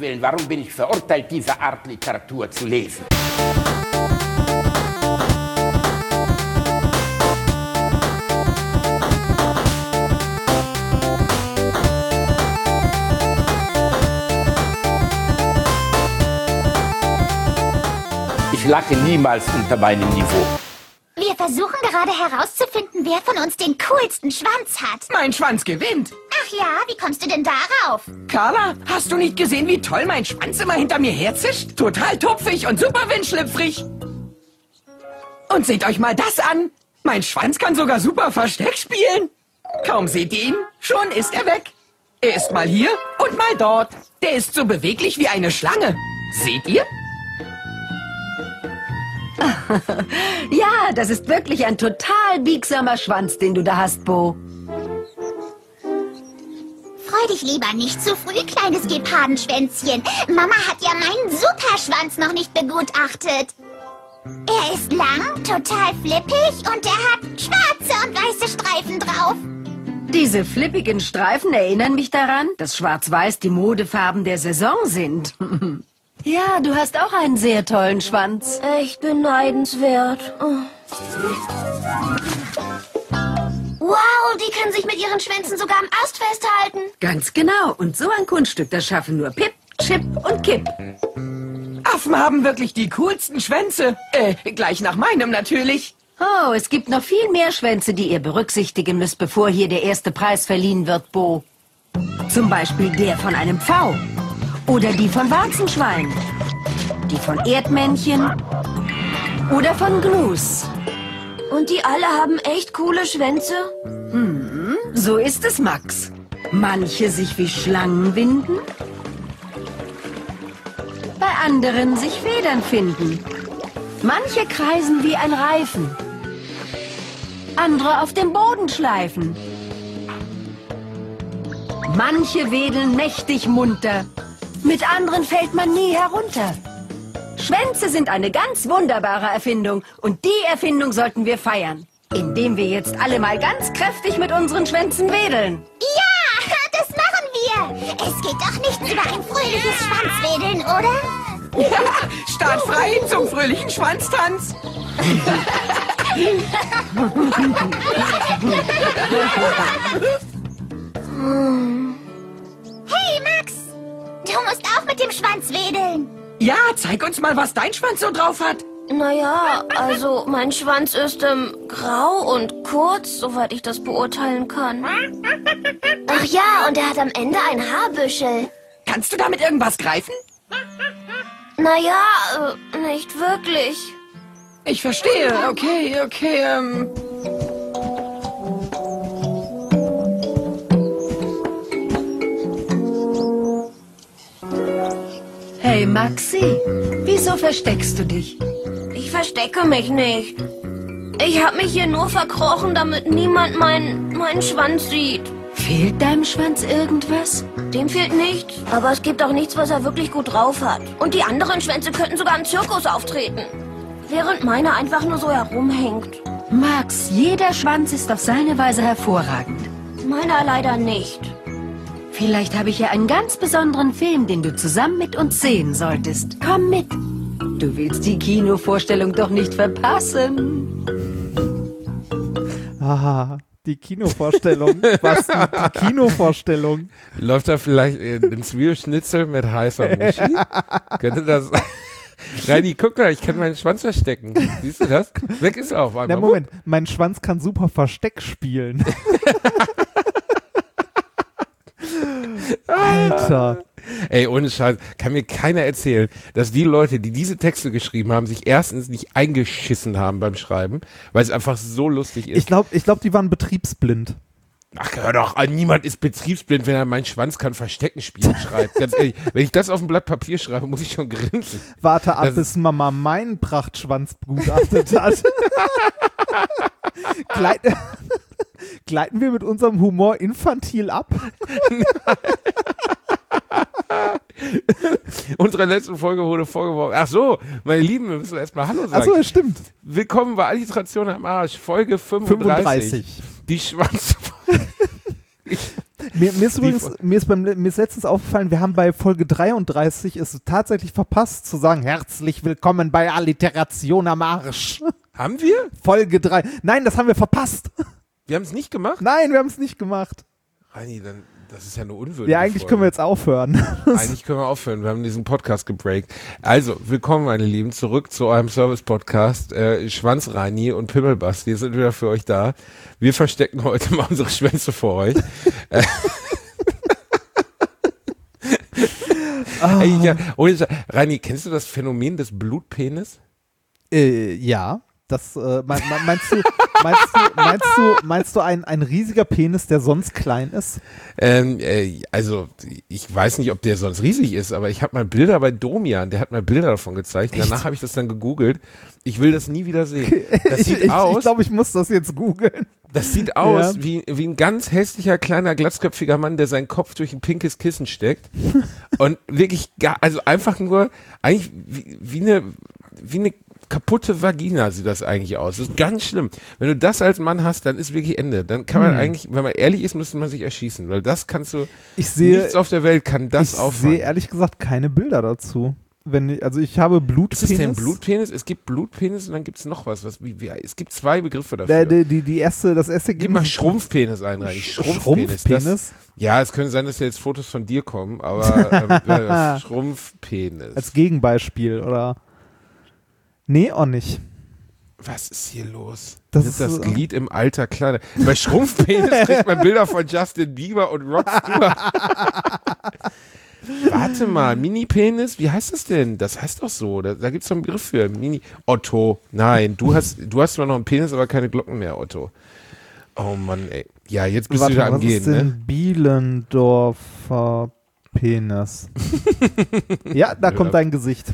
Willen, warum bin ich verurteilt, diese Art Literatur zu lesen? Ich lache niemals unter meinem Niveau. Wir versuchen gerade herauszufinden, wer von uns den coolsten Schwanz hat. Mein Schwanz gewinnt. Ach ja, wie kommst du denn darauf? Carla, hast du nicht gesehen, wie toll mein Schwanz immer hinter mir herzischt? Total tupfig und super windschlüpfrig. Und seht euch mal das an. Mein Schwanz kann sogar super Versteck spielen. Kaum seht ihr ihn, schon ist er weg. Er ist mal hier und mal dort. Der ist so beweglich wie eine Schlange. Seht ihr? Ja, das ist wirklich ein total biegsamer Schwanz, den du da hast, Bo. Freu dich lieber nicht zu früh, kleines Gepardenschwänzchen. Mama hat ja meinen Superschwanz noch nicht begutachtet. Er ist lang, total flippig und er hat schwarze und weiße Streifen drauf. Diese flippigen Streifen erinnern mich daran, dass Schwarz-Weiß die Modefarben der Saison sind. Ja, du hast auch einen sehr tollen Schwanz. Echt beneidenswert. Oh. Wow, die können sich mit ihren Schwänzen sogar am Ast festhalten. Ganz genau. Und so ein Kunststück, das schaffen nur Pip, Chip und Kipp. Affen haben wirklich die coolsten Schwänze. Gleich nach meinem natürlich. Oh, es gibt noch viel mehr Schwänze, die ihr berücksichtigen müsst, bevor hier der erste Preis verliehen wird, Bo. Zum Beispiel der von einem Pfau. Oder die von Warzenschwein. Die von Erdmännchen. Oder von Gnus. Und die alle haben echt coole Schwänze? So ist es, Max. Manche sich wie Schlangen winden. Bei anderen sich Federn finden. Manche kreisen wie ein Reifen. Andere auf dem Boden schleifen. Manche wedeln mächtig munter. Mit anderen fällt man nie herunter. Schwänze sind eine ganz wunderbare Erfindung. Und die Erfindung sollten wir feiern. Indem wir jetzt alle mal ganz kräftig mit unseren Schwänzen wedeln. Ja, das machen wir. Es geht doch nichts über ein fröhliches Schwanzwedeln, oder? Ja, startfrei zum fröhlichen Schwanztanz. Hey, Max. Du musst auch mit dem Schwanz wedeln. Ja, zeig uns mal, was dein Schwanz so drauf hat. Naja, also mein Schwanz ist grau und kurz, soweit ich das beurteilen kann. Ach ja, und er hat am Ende ein Haarbüschel. Kannst du damit irgendwas greifen? Naja, nicht wirklich. Ich verstehe. Okay. Hey, Maxi, wieso versteckst du dich? Ich verstecke mich nicht. Ich habe mich hier nur verkrochen, damit niemand meinen Schwanz sieht. Fehlt deinem Schwanz irgendwas? Dem fehlt nichts. Aber es gibt auch nichts, was er wirklich gut drauf hat. Und die anderen Schwänze könnten sogar im Zirkus auftreten. Während meiner einfach nur so herumhängt. Max, jeder Schwanz ist auf seine Weise hervorragend. Meiner leider nicht. Vielleicht habe ich ja einen ganz besonderen Film, den du zusammen mit uns sehen solltest. Komm mit. Du willst die Kinovorstellung doch nicht verpassen. Aha, die Kinovorstellung. Was, die Kinovorstellung? Läuft da vielleicht ein Zwiebelschnitzel mit heißer Muschi? Könnte das... Reini, guck mal, ich kann meinen Schwanz verstecken. Siehst du das? Weg ist er auf einmal. Na Moment, mein Schwanz kann super Versteck spielen. Alter. Ey, ohne Scheiß, kann mir keiner erzählen, dass die Leute, die diese Texte geschrieben haben, sich erstens nicht eingeschissen haben beim Schreiben, weil es einfach so lustig ist. Ich glaub, die waren betriebsblind. Ach, hör doch an, niemand ist betriebsblind, wenn er meinen Schwanz kann Verstecken spielen schreibt. Ganz ehrlich, wenn ich das auf ein Blatt Papier schreibe, muss ich schon grinsen. Warte ab, bis Mama meinen Prachtschwanz begutachtet hat. Gleiten wir mit unserem Humor infantil ab? Unserer letzten Folge wurde vorgeworfen. Ach so, meine Lieben, wir müssen erstmal Hallo sagen. Ach so, das stimmt. Willkommen bei Alliteration am Arsch, Folge 35. Die Schwanz. Mir ist letztens aufgefallen, wir haben bei Folge 33 es tatsächlich verpasst zu sagen, herzlich willkommen bei Alliteration am Arsch. Haben wir? Folge 3. Nein, das haben wir verpasst. Wir haben es nicht gemacht? Nein, wir haben es nicht gemacht. Reini, dann, das ist ja eine unwürdige Ja, eigentlich Folge. können wir jetzt aufhören. Eigentlich können wir aufhören. Wir haben diesen Podcast gebreakt. Also, willkommen, meine Lieben, zurück zu eurem Service-Podcast. Schwanz-Reini und Pimmelbasti sind wieder für euch da. Wir verstecken heute mal unsere Schwänze vor euch. Ey, ja, Reini, kennst du das Phänomen des Blutpenis? Ja. Das, meinst du ein riesiger Penis, der sonst klein ist? Also, ich weiß nicht, ob der sonst riesig ist, aber ich habe mal Bilder bei Domian, der hat mal Bilder davon gezeigt. Echt? Danach habe ich das dann gegoogelt. Ich will das nie wieder sehen. Das sieht aus. Ich glaube, ich muss das jetzt googeln. Das sieht aus wie ein ganz hässlicher, kleiner, glatzköpfiger Mann, der seinen Kopf durch ein pinkes Kissen steckt. Und wirklich, also einfach nur, eigentlich wie eine kaputte Vagina sieht das eigentlich aus. Das ist ganz schlimm. Wenn du das als Mann hast, dann ist wirklich Ende. Dann kann man eigentlich, wenn man ehrlich ist, müsste man sich erschießen, weil das kannst du, nichts auf der Welt kann das auffangen. Ich sehe ehrlich gesagt keine Bilder dazu. Ich habe Blutpenis. Ist es denn Blutpenis? Es gibt Blutpenis und dann gibt es noch was. Es gibt zwei Begriffe dafür. Das erste Gib mal Schrumpfpenis ein, rein. Schrumpfpenis? Ja, es könnte sein, dass jetzt Fotos von dir kommen, aber Schrumpfpenis. Als Gegenbeispiel, oder? Nee, auch nicht. Was ist hier los? Das ist ist das Glied im Alter kleiner. Bei Schrumpfpenis kriegt man Bilder von Justin Bieber und Rod Stewart. Warte mal, Mini-Penis, wie heißt das denn? Das heißt doch so, da gibt es doch einen Begriff für. Otto, nein, du hast zwar noch einen Penis, aber keine Glocken mehr, Otto. Oh Mann, ey. Ja, jetzt bist du wieder am Gehen, was ist denn Bielendorfer Penis? Ja, da kommt dein Gesicht.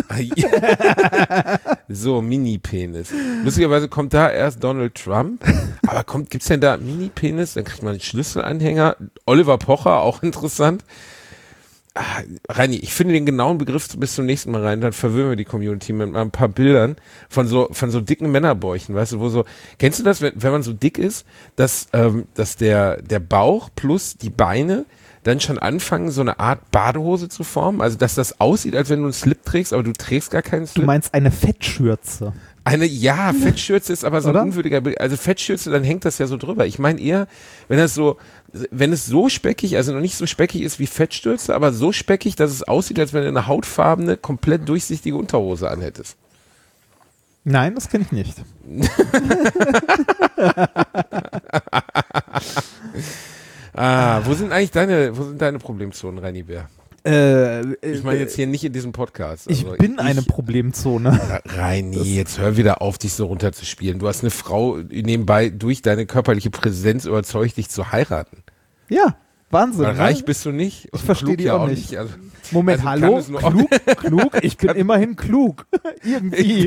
So, Mini-Penis. Lustigerweise kommt da erst Donald Trump, aber gibt's denn da Mini-Penis? Dann kriegt man einen Schlüsselanhänger. Oliver Pocher, auch interessant. Reini, ich finde den genauen Begriff bis zum nächsten Mal rein, dann verwirren wir die Community mit ein paar Bildern von so dicken Männerbäuchen, weißt du, kennst du das, wenn man so dick ist, dass der Bauch plus die Beine dann schon anfangen, so eine Art Badehose zu formen, also dass das aussieht, als wenn du einen Slip trägst, aber du trägst gar keinen Slip. Du meinst eine Fettschürze? Fettschürze ist aber so ein unwürdiger Bild. Also Fettschürze, dann hängt das ja so drüber. Ich meine eher, wenn es so speckig, also noch nicht so speckig ist wie Fettschürze, aber so speckig, dass es aussieht, als wenn du eine hautfarbene, komplett durchsichtige Unterhose anhättest. Nein, das kenne ich nicht. Wo sind deine Problemzonen, Reini Bär? Ich meine jetzt hier nicht in diesem Podcast. Also ich bin eine Problemzone. Reini, jetzt hör wieder auf, dich so runterzuspielen. Du hast eine Frau nebenbei durch deine körperliche Präsenz überzeugt, dich zu heiraten. Ja, Wahnsinn. Weil reich bist du nicht. Ich verstehe die auch nicht. Also, Moment, hallo? Klug? Ich bin immerhin klug. Irgendwie.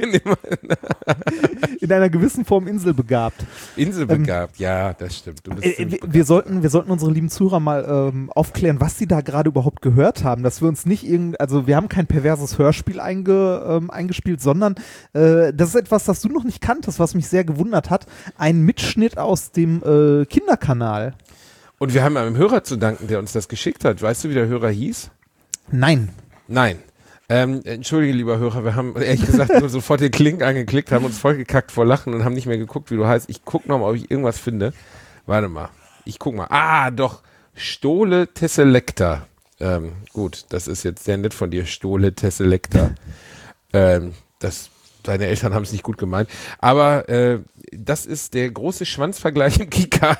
In einer gewissen Form inselbegabt. Inselbegabt, ja, das stimmt. Du bist wir sollten unsere lieben Zuhörer mal aufklären, was sie da gerade überhaupt gehört haben. Dass wir uns nicht also wir haben kein perverses Hörspiel eingespielt, sondern das ist etwas, das du noch nicht kanntest, was mich sehr gewundert hat. Ein Mitschnitt aus dem Kinderkanal. Und wir haben einem Hörer zu danken, der uns das geschickt hat. Weißt du, wie der Hörer hieß? Nein. Entschuldige, lieber Hörer, wir haben ehrlich gesagt nur sofort den Link angeklickt, haben uns vollgekackt vor Lachen und haben nicht mehr geguckt, wie du heißt. Ich gucke nochmal, ob ich irgendwas finde. Warte mal. Ich guck mal. Doch. Stole Tesselecta. Gut, das ist jetzt sehr nett von dir. Stole Tesselecta. Deine Eltern haben es nicht gut gemeint. Aber das ist der große Schwanzvergleich im Kika.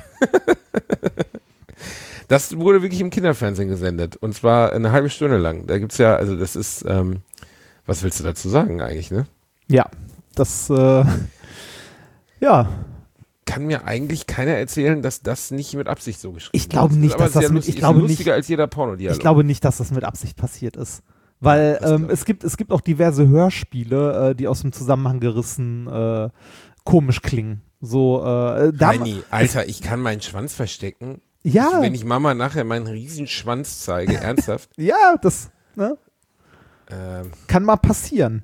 Das wurde wirklich im Kinderfernsehen gesendet. Und zwar eine halbe Stunde lang. Da gibt's ja, also das ist, was willst du dazu sagen eigentlich, ne? Ja, das, ja. Kann mir eigentlich keiner erzählen, dass das nicht mit Absicht so geschrieben ist. Ich glaube nicht, dass das lustiger als jeder Pornodialog. Ich glaube nicht, dass das mit Absicht passiert ist. Weil es gibt auch diverse Hörspiele, die aus dem Zusammenhang gerissen komisch klingen. So, Reini, Alter, ich kann meinen Schwanz verstecken. Ja. Wenn ich Mama nachher meinen riesen Schwanz zeige, ernsthaft. Ja, das kann mal passieren.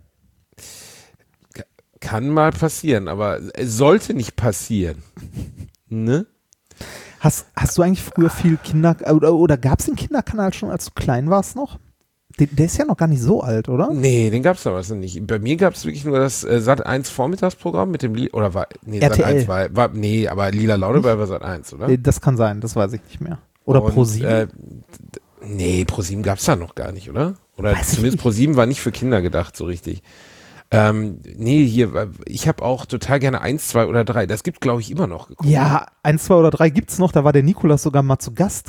Kann mal passieren, aber es sollte nicht passieren. Ne? Hast du eigentlich früher viel Kinder... Oder gab es den Kinderkanal schon, als du klein warst noch? Der ist ja noch gar nicht so alt, oder? Nee, den gab's damals noch nicht. Bei mir gab's wirklich nur das Sat.1 Vormittagsprogramm mit dem oder war RTL. Sat.1 war nee, aber Lila Laudebär war Sat.1, oder? Das kann sein, das weiß ich nicht mehr. Oder ProSieben? Nee, ProSieben gab's da noch gar nicht, oder? Oder Weiß ich zumindest nicht. ProSieben war nicht für Kinder gedacht, so richtig. Nee, hier, ich habe auch total gerne 1, 2 oder 3. Das gibt, glaube ich, immer noch. geguckt. Ja, 1, 2 oder 3 gibt's noch, da war der Nikolas sogar mal zu Gast.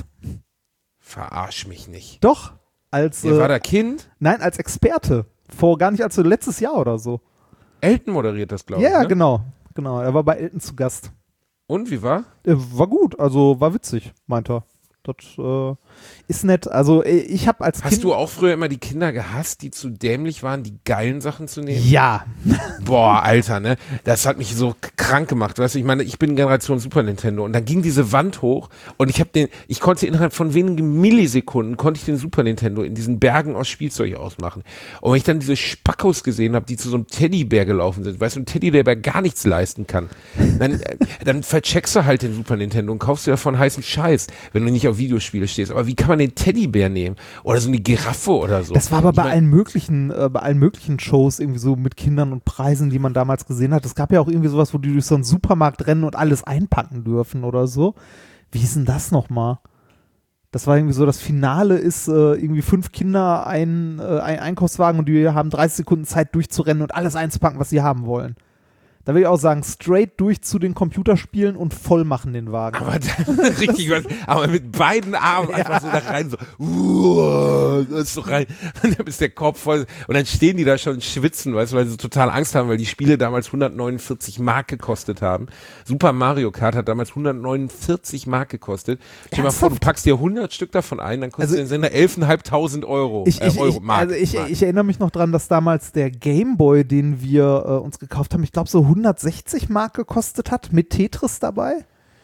Verarsch mich nicht. Doch, als... Der war da Kind? Nein, als Experte. Gar nicht als letztes Jahr oder so. Elton moderiert das, glaube ich. Ja, ne? genau. Er war bei Elton zu Gast. Und, wie war? War gut, also war witzig, meint er. Das ist nett. Also ich habe als Kind... Hast du auch früher immer die Kinder gehasst, die zu dämlich waren, die geilen Sachen zu nehmen? Ja. Boah, Alter, ne? Das hat mich so krank gemacht, weißt du? Ich meine, ich bin Generation Super Nintendo und dann ging diese Wand hoch und ich konnte innerhalb von wenigen Millisekunden konnte ich den Super Nintendo in diesen Bergen aus Spielzeug ausmachen. Und wenn ich dann diese Spackos gesehen habe, die zu so einem Teddybär gelaufen sind, weißt du, ein Teddybär, der gar nichts leisten kann, dann vercheckst du halt den Super Nintendo und kaufst dir davon heißen Scheiß, wenn du nicht auf Videospiele stehst. Aber wie kann man den Teddybär nehmen? Oder so eine Giraffe oder so? Das war aber bei allen möglichen Shows irgendwie so mit Kindern und Preisen, die man damals gesehen hat. Es gab ja auch irgendwie sowas, wo die durch so einen Supermarkt rennen und alles einpacken dürfen oder so. Wie hieß denn das nochmal? Das war irgendwie so, das Finale ist irgendwie 5 Kinder, ein Einkaufswagen und die haben 30 Sekunden Zeit durchzurennen und alles einzupacken, was sie haben wollen. Da will ich auch sagen, straight durch zu den Computerspielen und voll machen den Wagen. Aber richtig was, aber mit beiden Armen einfach so da rein, so, das ist so rein, und dann ist der Korb voll, und dann stehen die da schon und schwitzen, weißt du, weil sie total Angst haben, weil die Spiele damals 149 Mark gekostet haben. Super Mario Kart hat damals 149 Mark gekostet. Stell dir mal vor, du packst dir 100 Stück davon ein, dann kostet den Sender 11.500 Euro. Mark. Ich erinnere mich noch dran, dass damals der Gameboy, den wir uns gekauft haben, ich glaube so 160 Mark gekostet hat, mit Tetris dabei.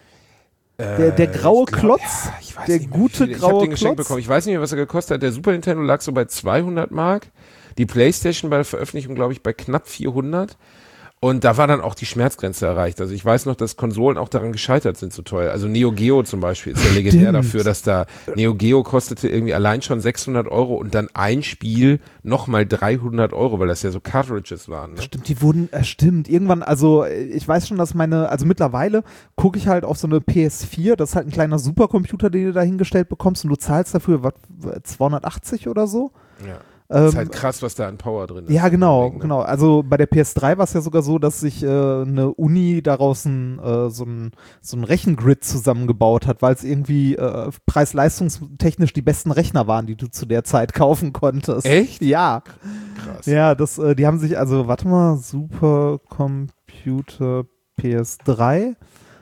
Der graue Klotz, ich weiß der nicht mehr, gute ich graue habe den geschenkt Klotz. bekommen. Ich weiß nicht mehr, was er gekostet hat. Der Super Nintendo lag so bei 200 Mark. Die PlayStation bei der Veröffentlichung, glaube ich, bei knapp 400. Und da war dann auch die Schmerzgrenze erreicht. Also ich weiß noch, dass Konsolen auch daran gescheitert sind, so teuer. Also Neo Geo zum Beispiel ist ja legendär dafür, dass da Neo Geo kostete irgendwie allein schon 600 Euro und dann ein Spiel nochmal 300 Euro, weil das ja so Cartridges waren. Ne? Stimmt, die wurden, stimmt, irgendwann, also ich weiß schon, dass also mittlerweile gucke ich halt auf so eine PS4, das ist halt ein kleiner Supercomputer, den du da hingestellt bekommst und du zahlst dafür, was, 280 oder so? Ja. Das ist halt krass, was da an Power drin ist. Ja, genau, Ding, ne? genau. Also bei der PS3 war es ja sogar so, dass sich eine Uni daraus so ein Rechengrid zusammengebaut hat, weil es irgendwie preis-leistungstechnisch die besten Rechner waren, die du zu der Zeit kaufen konntest. Echt? Ja. Krass. Ja, die haben sich, also warte mal, Supercomputer PS3.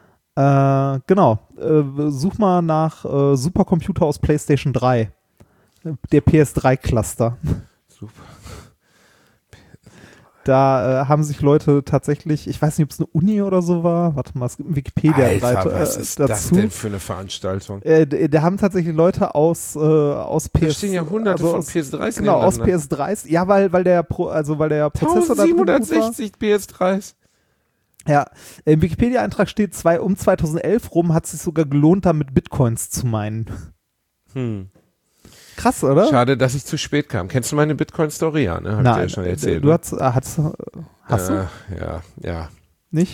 Genau. Such mal nach Supercomputer aus PlayStation 3. Der PS3-Cluster. Super. Da haben sich Leute tatsächlich, ich weiß nicht, ob es eine Uni oder so war, warte mal, es gibt einen Wikipedia-Seite Alter, was ist dazu. das denn für eine Veranstaltung? Da haben tatsächlich Leute aus PS... Da stehen ja hunderte von PS3s Genau, aus nebeneinander. PS3s. Ja, weil der Prozessor da drin gut war. 1760 PS3s. Ja, im Wikipedia-Eintrag steht, um 2011 rum hat es sich sogar gelohnt, damit Bitcoins zu meinen. Krass, oder? Schade, dass ich zu spät kam. Kennst du meine Bitcoin-Story? Ja, ne? Hab ich dir ja schon erzählt. Du ne? hast du? Ja. Nicht?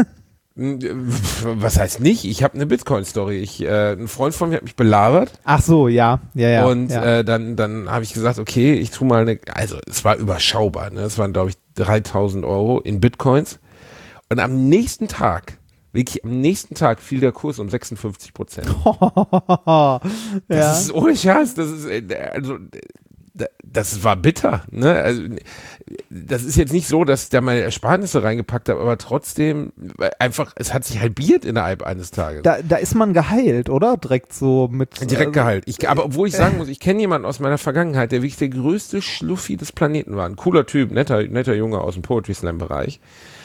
Was heißt nicht? Ich habe eine Bitcoin-Story. Ein Freund von mir hat mich belabert. Ach so, ja. Und dann habe ich gesagt, okay, ich tue mal also es war überschaubar. Ne? Es waren, glaube ich, 3.000 Euro in Bitcoins. Und am nächsten Tag fiel der Kurs um 56%. Das ist ohne Scherz, das war bitter, ne? Also, das ist jetzt nicht so, dass ich da meine Ersparnisse reingepackt habe, aber trotzdem einfach, es hat sich halbiert innerhalb eines Tages. Da ist man geheilt, oder? Direkt so mit... Direkt geheilt. Aber obwohl ich sagen muss, ich kenne jemanden aus meiner Vergangenheit, der wirklich der größte Schluffi des Planeten war. Ein cooler Typ, netter Junge aus dem Poetry Slam Bereich.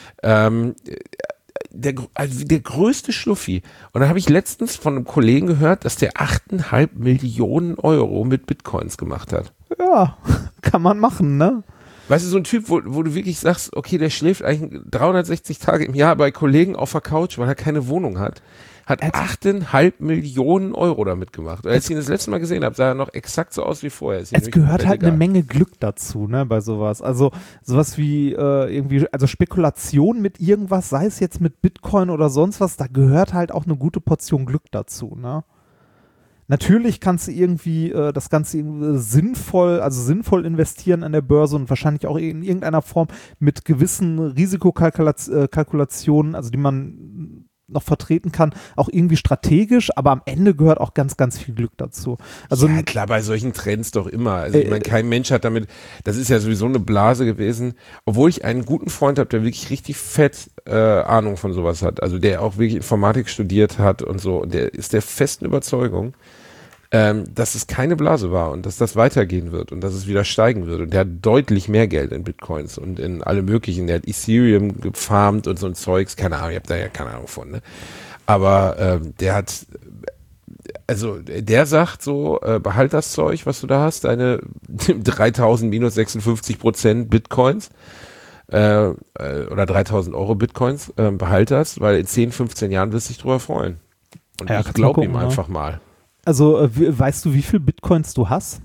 Der größte Schluffi. Und dann habe ich letztens von einem Kollegen gehört, dass der 8,5 Millionen Euro mit Bitcoins gemacht hat. Ja, kann man machen, ne? Weißt du, so ein Typ, wo du wirklich sagst, okay, der schläft eigentlich 360 Tage im Jahr bei Kollegen auf der Couch, weil er keine Wohnung hat. hat 8,5 Millionen Euro damit gemacht. Als ich ihn das letzte Mal gesehen habe, sah er noch exakt so aus wie vorher. Es gehört halt eine Menge Glück dazu, ne, bei sowas. Also sowas wie irgendwie, also Spekulation mit irgendwas, sei es jetzt mit Bitcoin oder sonst was, da gehört halt auch eine gute Portion Glück dazu, ne. Natürlich kannst du irgendwie das Ganze sinnvoll investieren an der Börse und wahrscheinlich auch in irgendeiner Form mit gewissen Risikokalkulationen, also die man noch vertreten kann, auch irgendwie strategisch, aber am Ende gehört auch ganz, ganz viel Glück dazu. Also, ja, klar, bei solchen Trends doch immer. Also ich meine, kein Mensch hat damit, das ist ja sowieso eine Blase gewesen, obwohl ich einen guten Freund habe, der wirklich richtig fett Ahnung von sowas hat, also der auch wirklich Informatik studiert hat und so, und der ist der festen Überzeugung, dass es keine Blase war und dass das weitergehen wird und dass es wieder steigen wird. Und der hat deutlich mehr Geld in Bitcoins und in alle möglichen. Der hat Ethereum gefarmt und so ein Zeugs. Keine Ahnung, ich habe da ja keine Ahnung von. Ne? Aber der hat, also der sagt so, behalt das Zeug, was du da hast, deine 3.000 minus 56% Bitcoins oder 3.000 Euro Bitcoins, behalt das, weil in 10, 15 Jahren wirst du dich drüber freuen. Und ja, ich glaube ihm einfach mal. Also, weißt du, wie viel Bitcoins du hast?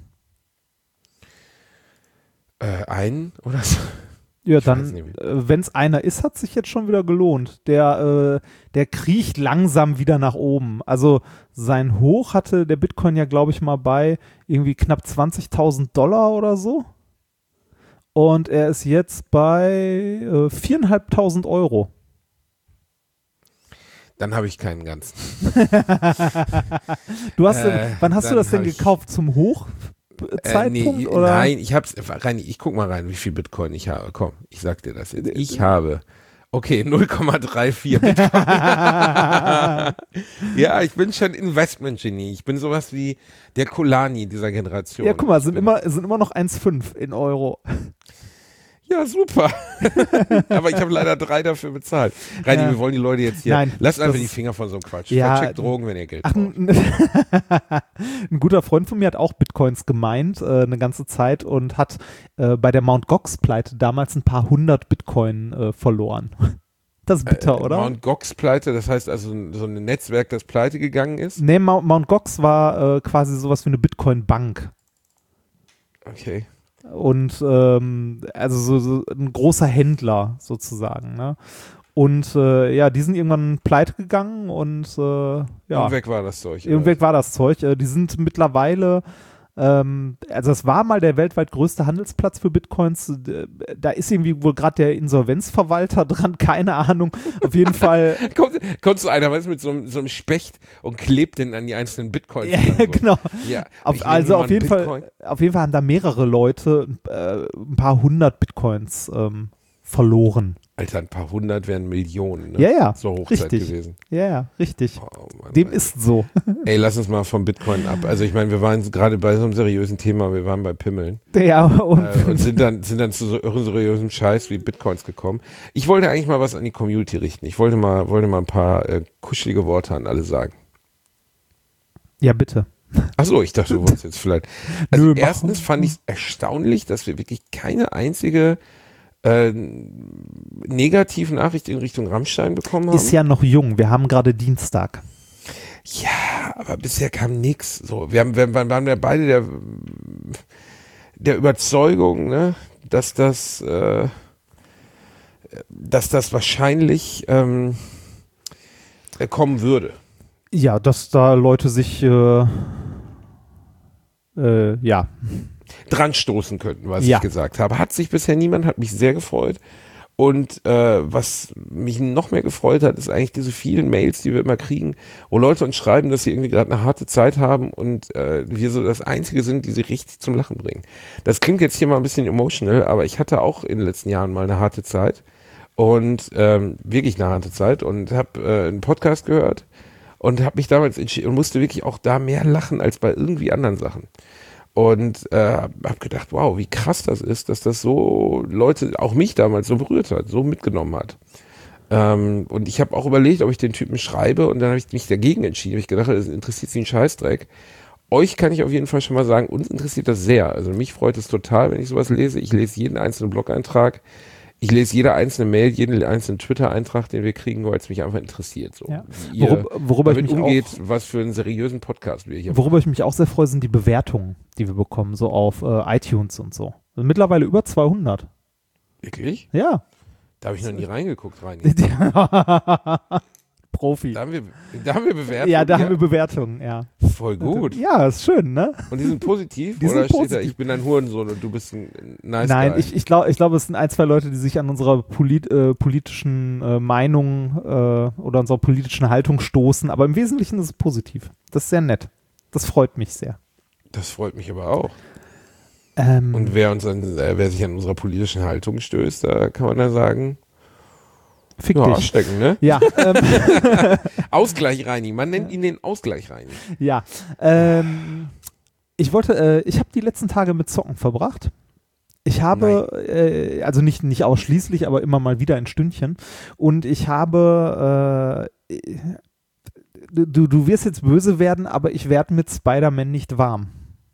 Einen oder so? Ja, dann, wenn es einer ist, hat sich jetzt schon wieder gelohnt. Der kriecht langsam wieder nach oben. Also, sein Hoch hatte der Bitcoin ja, glaube ich, mal bei irgendwie knapp $20.000 oder so. Und er ist jetzt bei 4.500 Euro. Dann habe ich keinen ganzen. Wann hast du das denn gekauft? Zum Hochzeitpunkt? Oder? Nein, ich guck mal rein, wie viel Bitcoin ich habe. Komm, ich sag dir das jetzt. Ich habe, 0,34 Bitcoin. Ja, ich bin schon Investment-Genie. Ich bin sowas wie der Kolani dieser Generation. Ja, guck mal, sind immer noch 1,5 in Euro. Ja, super. Aber ich habe leider 3 dafür bezahlt. Reini, wir wollen die Leute jetzt hier. Nein, lasst einfach die Finger von so einem Quatsch. Ja, Vercheckt Drogen, wenn ihr Geld braucht. Ein guter Freund von mir hat auch Bitcoins gemeint, eine ganze Zeit, und hat bei der Mt. Gox-Pleite damals ein paar 100 Bitcoin verloren. Das ist bitter, oder? Mt. Gox-Pleite, das heißt also so ein Netzwerk, das pleite gegangen ist? Nee, Mt. Gox war quasi sowas wie eine Bitcoin-Bank. Okay. Und also so ein großer Händler sozusagen, ne? Und die sind irgendwann pleite gegangen und Und weg war das Zeug. Weg war das Zeug. Die sind mittlerweile, also es war mal der weltweit größte Handelsplatz für Bitcoins. Da ist irgendwie wohl gerade der Insolvenzverwalter dran, keine Ahnung. Auf jeden Fall. Kommt so einer, weißt du, mit so einem Specht und klebt den an die einzelnen Bitcoins. Ja, so. genau. Ja, Also auf jeden Fall haben da mehrere Leute ein paar 100 Bitcoins verloren. Alter, ein paar 100 wären Millionen. Ne? Ja, so Hochzeit richtig gewesen. Ja, richtig. Oh, Mann, Dem ist so. Ey, lass uns mal vom Bitcoin ab. Also ich meine, wir waren gerade bei so einem seriösen Thema, wir waren bei Pimmeln. Ja, und sind dann zu so unseriösem Scheiß wie Bitcoins gekommen. Ich wollte eigentlich mal was an die Community richten. Ich wollte mal ein paar kuschelige Worte an alle sagen. Ja, bitte. Achso, ich dachte, du wolltest jetzt vielleicht. Also erstens fand ich es erstaunlich, dass wir wirklich keine einzige negative Nachricht in Richtung Rammstein bekommen haben. Ist ja noch jung, wir haben gerade Dienstag. Ja, aber bisher kam nichts. So, wir waren ja beide der Überzeugung, ne, dass das wahrscheinlich kommen würde. Ja, dass da Leute sich dran stoßen könnten, was ich gesagt habe. Hat sich bisher niemand, hat mich sehr gefreut. Und was mich noch mehr gefreut hat, ist eigentlich diese vielen Mails, die wir immer kriegen, wo Leute uns schreiben, dass sie irgendwie gerade eine harte Zeit haben und wir so das Einzige sind, die sie richtig zum Lachen bringen. Das klingt jetzt hier mal ein bisschen emotional, aber ich hatte auch in den letzten Jahren mal eine harte Zeit und wirklich eine harte Zeit und habe einen Podcast gehört und habe mich damals entschieden und musste wirklich auch da mehr lachen als bei irgendwie anderen Sachen. Und habe gedacht, wow, wie krass das ist, dass das so Leute, auch mich damals so berührt hat, so mitgenommen hat. Und ich habe auch überlegt, ob ich den Typen schreibe und dann habe ich mich dagegen entschieden. Ich gedacht, das interessiert sie einen Scheißdreck. Euch kann ich auf jeden Fall schon mal sagen, uns interessiert das sehr. Also mich freut es total, wenn ich sowas lese. Ich lese jeden einzelnen Blog-Eintrag. Ich lese jede einzelne Mail, jeden einzelnen Twitter-Eintrag, den wir kriegen, weil es mich einfach interessiert. So, Ja. wie ihr Worüber ich damit mich umgeht, was für einen seriösen Podcast wir hier machen. Worüber ich mich auch sehr freue, sind die Bewertungen, die wir bekommen, so auf iTunes und so. Also mittlerweile über 200. Wirklich? Ja. Da habe ich noch nie reingeguckt, rein. Profi. Da haben wir Bewertungen. Ja, da haben wir Bewertungen, ja. Voll gut. Ja, ist schön, ne? Und die sind positiv? Die Oder sind steht positiv. da, ich bin ein Hurensohn und du bist ein nice Nein, Guy? ich glaube, es sind ein, zwei Leute, die sich an unserer politischen Meinung oder unserer politischen Haltung stoßen, aber im Wesentlichen ist es positiv. Das ist sehr nett. Das freut mich sehr. Das freut mich aber auch. Und wer sich an unserer politischen Haltung stößt, da kann man da sagen, Fick ja, dich. ausstecken, ne? Ja, Ausgleich Reini. Man nennt ihn den Ausgleich Reini. ja. Ich habe die letzten Tage mit Zocken verbracht. Ich habe, also nicht ausschließlich, aber immer mal wieder ein Stündchen. Und ich habe, du wirst jetzt böse werden, aber ich werde mit Spider-Man nicht warm.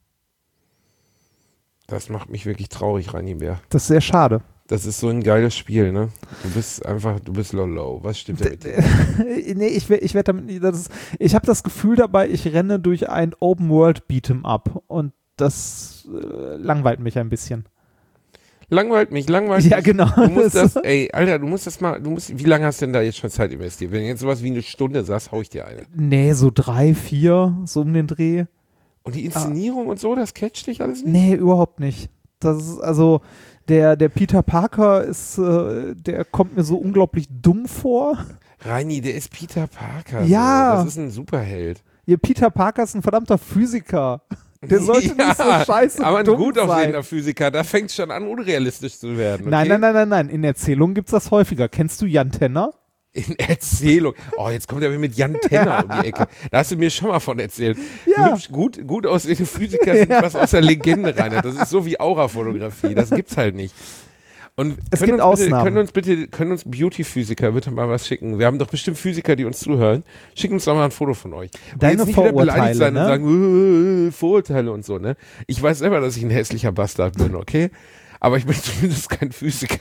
Das macht mich wirklich traurig, Reini Bär. Das ist sehr schade. Das ist so ein geiles Spiel, ne? Du bist lolo. Was stimmt da mit dir? Nee, ich werde damit nicht, ich habe das Gefühl dabei, ich renne durch ein Open-World-Beat'em-up und das langweilt mich ein bisschen. Langweilt mich. Ja, genau. Du musst wie lange hast du denn da jetzt schon Zeit investiert? Wenn du jetzt sowas wie eine Stunde sagst, hau ich dir eine. Nee, so 3, 4, so um den Dreh. Und die Inszenierung und so, das catcht dich alles nicht? Nee, überhaupt nicht. Das ist also, der Peter Parker ist, der kommt mir so unglaublich dumm vor. Reini, der ist Peter Parker. Ja. So. Das ist ein Superheld. Ihr Peter Parker ist ein verdammter Physiker. Der sollte nicht so scheiße aber ein dumm gut sein. aussehender Physiker, da fängt es schon an, unrealistisch zu werden. Okay? Nein. In Erzählungen gibt's das häufiger. Kennst du Jan Tenner? In Erzählung. Oh, jetzt kommt er mit Jan Tenner um die Ecke. Da hast du mir schon mal von erzählt. Ja. Hübsch, gut aussehende Physiker sind was aus der Legende, Rainer. Das ist so wie Aurafotografie. Das gibt's halt nicht. Und Es gibt Ausnahmen. können uns Beauty-Physiker bitte mal was schicken? Wir haben doch bestimmt Physiker, die uns zuhören. Schickt uns doch mal ein Foto von euch. Und Deine jetzt nicht wieder beleidigt Vorurteile, sein ne? und sagen, Vorurteile und so, ne? Ich weiß selber, dass ich ein hässlicher Bastard bin, okay? Aber ich bin zumindest kein Physiker.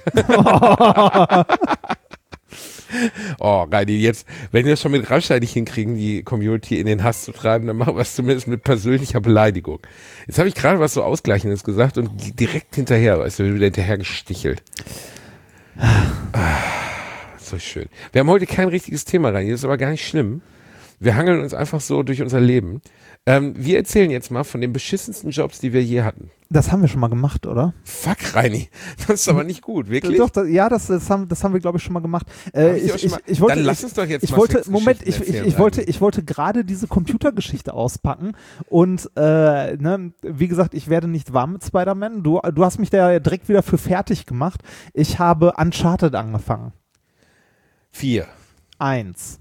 Oh, Reini, jetzt, wenn wir es schon mit Rammstein nicht hinkriegen, die Community in den Hass zu treiben, dann machen wir es zumindest mit persönlicher Beleidigung. Jetzt habe ich gerade was so Ausgleichendes gesagt und direkt hinterher, weißt du, wieder hinterher gestichelt. So schön. Wir haben heute kein richtiges Thema, Reini, das ist aber gar nicht schlimm. Wir hangeln uns einfach so durch unser Leben. Wir erzählen jetzt mal von den beschissensten Jobs, die wir je hatten. Das haben wir schon mal gemacht, oder? Fuck, Reini. Das ist aber nicht gut, wirklich? Doch, das haben wir, glaube ich, schon mal gemacht. Ich wollte, dann lass uns doch jetzt ich mal wollte, Sexgeschichten Moment, erzählen, ich wollte gerade diese Computergeschichte auspacken und wie gesagt, ich werde nicht warm mit Spider-Man. Du hast mich da direkt wieder für fertig gemacht. Ich habe Uncharted angefangen. 4. 1.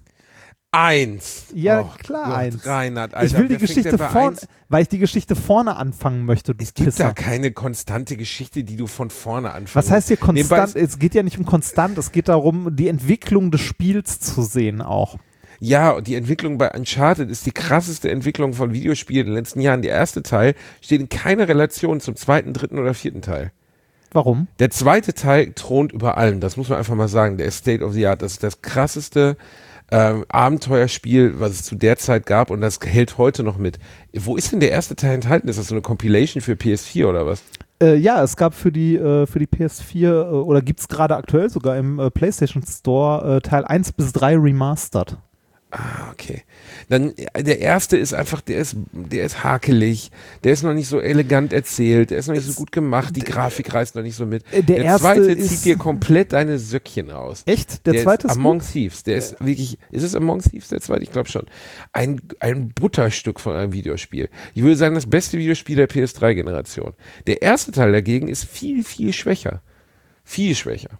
1. Ja, Oh klar, Gott, 1. Reinhard, Alter, Ich will die wer fängt Geschichte denn bei vorne, 1? weil ich die Geschichte vorne anfangen möchte, du Es gibt Pisser. da keine konstante Geschichte, die du von vorne anfängst. Was heißt hier Nebenbei konstant? Es geht ja nicht um konstant, es geht darum, die Entwicklung des Spiels zu sehen auch. Ja, und die Entwicklung bei Uncharted ist die krasseste Entwicklung von Videospielen in den letzten Jahren. Der erste Teil steht in keiner Relation zum zweiten, dritten oder vierten Teil. Warum? Der zweite Teil thront über allem, das muss man einfach mal sagen. Der ist State of the Art, das ist das krasseste Abenteuerspiel, was es zu der Zeit gab und das hält heute noch mit. Wo ist denn der erste Teil enthalten? Ist das so eine Compilation für PS4 oder was? Ja, es gab für die PS4 oder gibt es gerade aktuell sogar im PlayStation Store Teil 1 bis 3 remastered. Ah, okay. Dann, der erste ist einfach, der ist hakelig, der ist noch nicht so elegant erzählt, der ist noch nicht so gut gemacht, die Grafik reißt noch nicht so mit. Der Der erste zweite ist- zieht dir komplett deine Söckchen raus. Echt? Der Der zweite ist ist Among gut? Thieves, der ist wirklich, ist es Among Thieves der zweite? Ich glaube schon. Ein Butterstück von einem Videospiel. Ich würde sagen, das beste Videospiel der PS3-Generation. Der erste Teil dagegen ist viel, viel schwächer. Viel schwächer.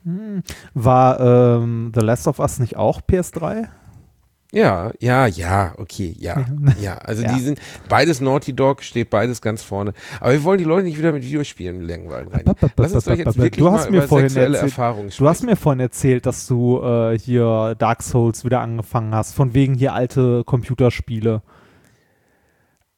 War The Last of Us nicht auch PS3? Ja, okay, ja. Also Ja. die sind, beides Naughty Dog, steht beides ganz vorne. Aber wir wollen die Leute nicht wieder mit Videospielen langweilen rein. Lass uns doch jetzt wirklich Du hast mal mir über vorhin sexuelle erzählt- Erfahrungen Du hast mir vorhin erzählt, dass du hier Dark Souls wieder angefangen hast, von wegen hier alte Computerspiele.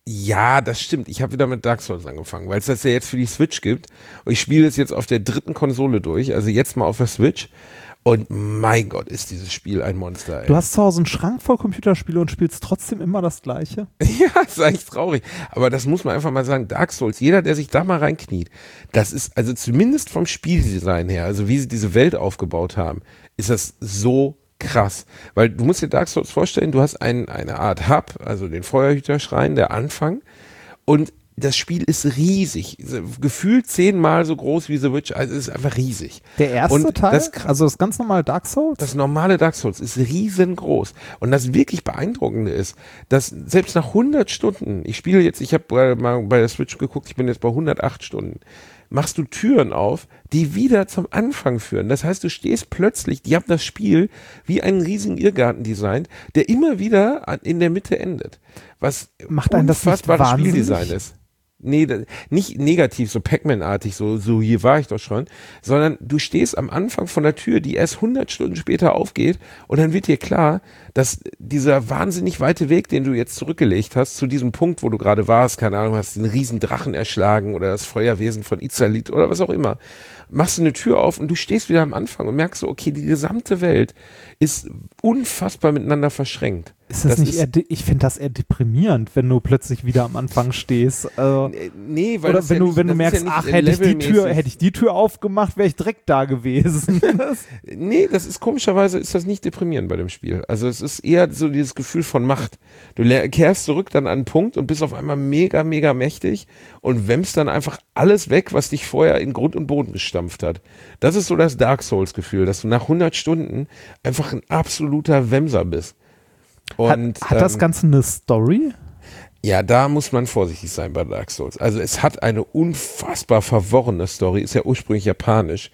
Ja, das stimmt. Ich habe wieder mit Dark Souls angefangen, weil es das ja jetzt für die Switch gibt. Und ich spiele es jetzt auf der 3. Konsole durch, also jetzt mal auf der Switch. Und mein Gott, ist dieses Spiel ein Monster, ey. Du hast zu Hause einen Schrank voll Computerspiele und spielst trotzdem immer das Gleiche? Ja, ist eigentlich traurig. Aber das muss man einfach mal sagen, Dark Souls, jeder, der sich da mal reinkniet, das ist, also zumindest vom Spieldesign her, also wie sie diese Welt aufgebaut haben, ist das so krass. Weil du musst dir Dark Souls vorstellen, du hast eine Art Hub, also den Feuerhüterschrein, der Anfang, und das Spiel ist riesig, gefühlt 10-mal so groß wie The Witcher, also es ist einfach riesig. Der erste und Teil? Also das ganz normale Dark Souls? Das normale Dark Souls ist riesengroß. Und das wirklich Beeindruckende ist, dass selbst nach 100 Stunden, ich habe mal bei der Switch geguckt, ich bin jetzt bei 108 Stunden, machst du Türen auf, die wieder zum Anfang führen. Das heißt, du stehst plötzlich, die haben das Spiel wie einen riesigen Irrgarten designt, der immer wieder in der Mitte endet. Was macht einen das nicht unfassbares wahnsinnig? Spieldesign ist. Nee, nicht negativ, so Pac-Man-artig, so hier war ich doch schon, sondern du stehst am Anfang von der Tür, die erst 100 Stunden später aufgeht und dann wird dir klar, dass dieser wahnsinnig weite Weg, den du jetzt zurückgelegt hast, zu diesem Punkt, wo du gerade warst, keine Ahnung, hast den riesen Drachen erschlagen oder das Feuerwesen von Izalit oder was auch immer, machst du eine Tür auf und du stehst wieder am Anfang und merkst so, okay, die gesamte Welt ist unfassbar miteinander verschränkt. Ist das nicht ich finde das eher deprimierend, wenn du plötzlich wieder am Anfang stehst. Nee, weil oder wenn du merkst, ach, hätte ich die Tür aufgemacht, wäre ich direkt da gewesen. Nee, komischerweise ist das nicht deprimierend bei dem Spiel. Also es ist eher so dieses Gefühl von Macht. Du kehrst zurück dann an einen Punkt und bist auf einmal mega, mega mächtig und wämmst dann einfach alles weg, was dich vorher in Grund und Boden gestampft hat. Das ist so das Dark Souls-Gefühl, dass du nach 100 Stunden einfach ein absoluter Wemser bist. Und, hat das Ganze eine Story? Ja, da muss man vorsichtig sein bei Dark Souls. Also es hat eine unfassbar verworrene Story, ist ja ursprünglich japanisch.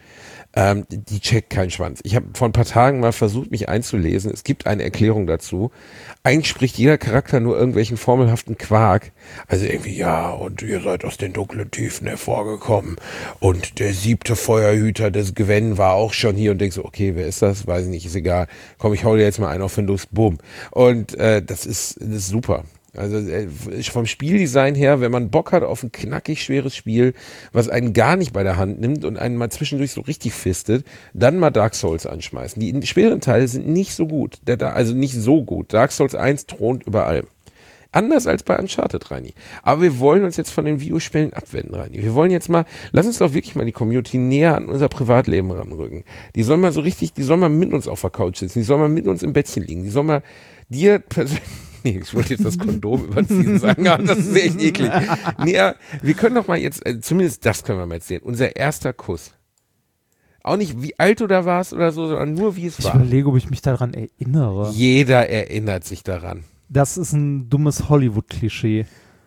Die checkt keinen Schwanz. Ich habe vor ein paar Tagen mal versucht, mich einzulesen. Es gibt eine Erklärung dazu. Eigentlich spricht jeder Charakter nur irgendwelchen formelhaften Quark. Also irgendwie, ja, und ihr seid aus den dunklen Tiefen hervorgekommen. Und der 7. Feuerhüter des Gwen war auch schon hier. Und denkst so, okay, wer ist das? Weiß ich nicht, ist egal. Komm, ich hau dir jetzt mal einen auf den Lust. Bumm. Und das ist super. Also vom Spieldesign her, wenn man Bock hat auf ein knackig schweres Spiel, was einen gar nicht bei der Hand nimmt und einen mal zwischendurch so richtig fistet, dann mal Dark Souls anschmeißen. Die schweren Teile sind nicht so gut, also nicht so gut. Dark Souls 1 thront über allem. Anders als bei Uncharted, Reini. Aber wir wollen uns jetzt von den Videospielen abwenden, Reini. Wir wollen jetzt mal, lass uns doch wirklich mal die Community näher an unser Privatleben ranrücken. Die sollen mal mit uns auf der Couch sitzen, die sollen mal mit uns im Bettchen liegen, die sollen mal dir persönlich. Nee, ich wollte jetzt das Kondom überziehen sagen, aber das ist echt eklig. Nee, wir können doch mal jetzt, zumindest das können wir mal erzählen, unser erster Kuss. Auch nicht, wie alt du da warst oder so, sondern nur, wie es war. Ich überlege, ob ich mich daran erinnere. Jeder erinnert sich daran. Das ist ein dummes Hollywood-Klischee.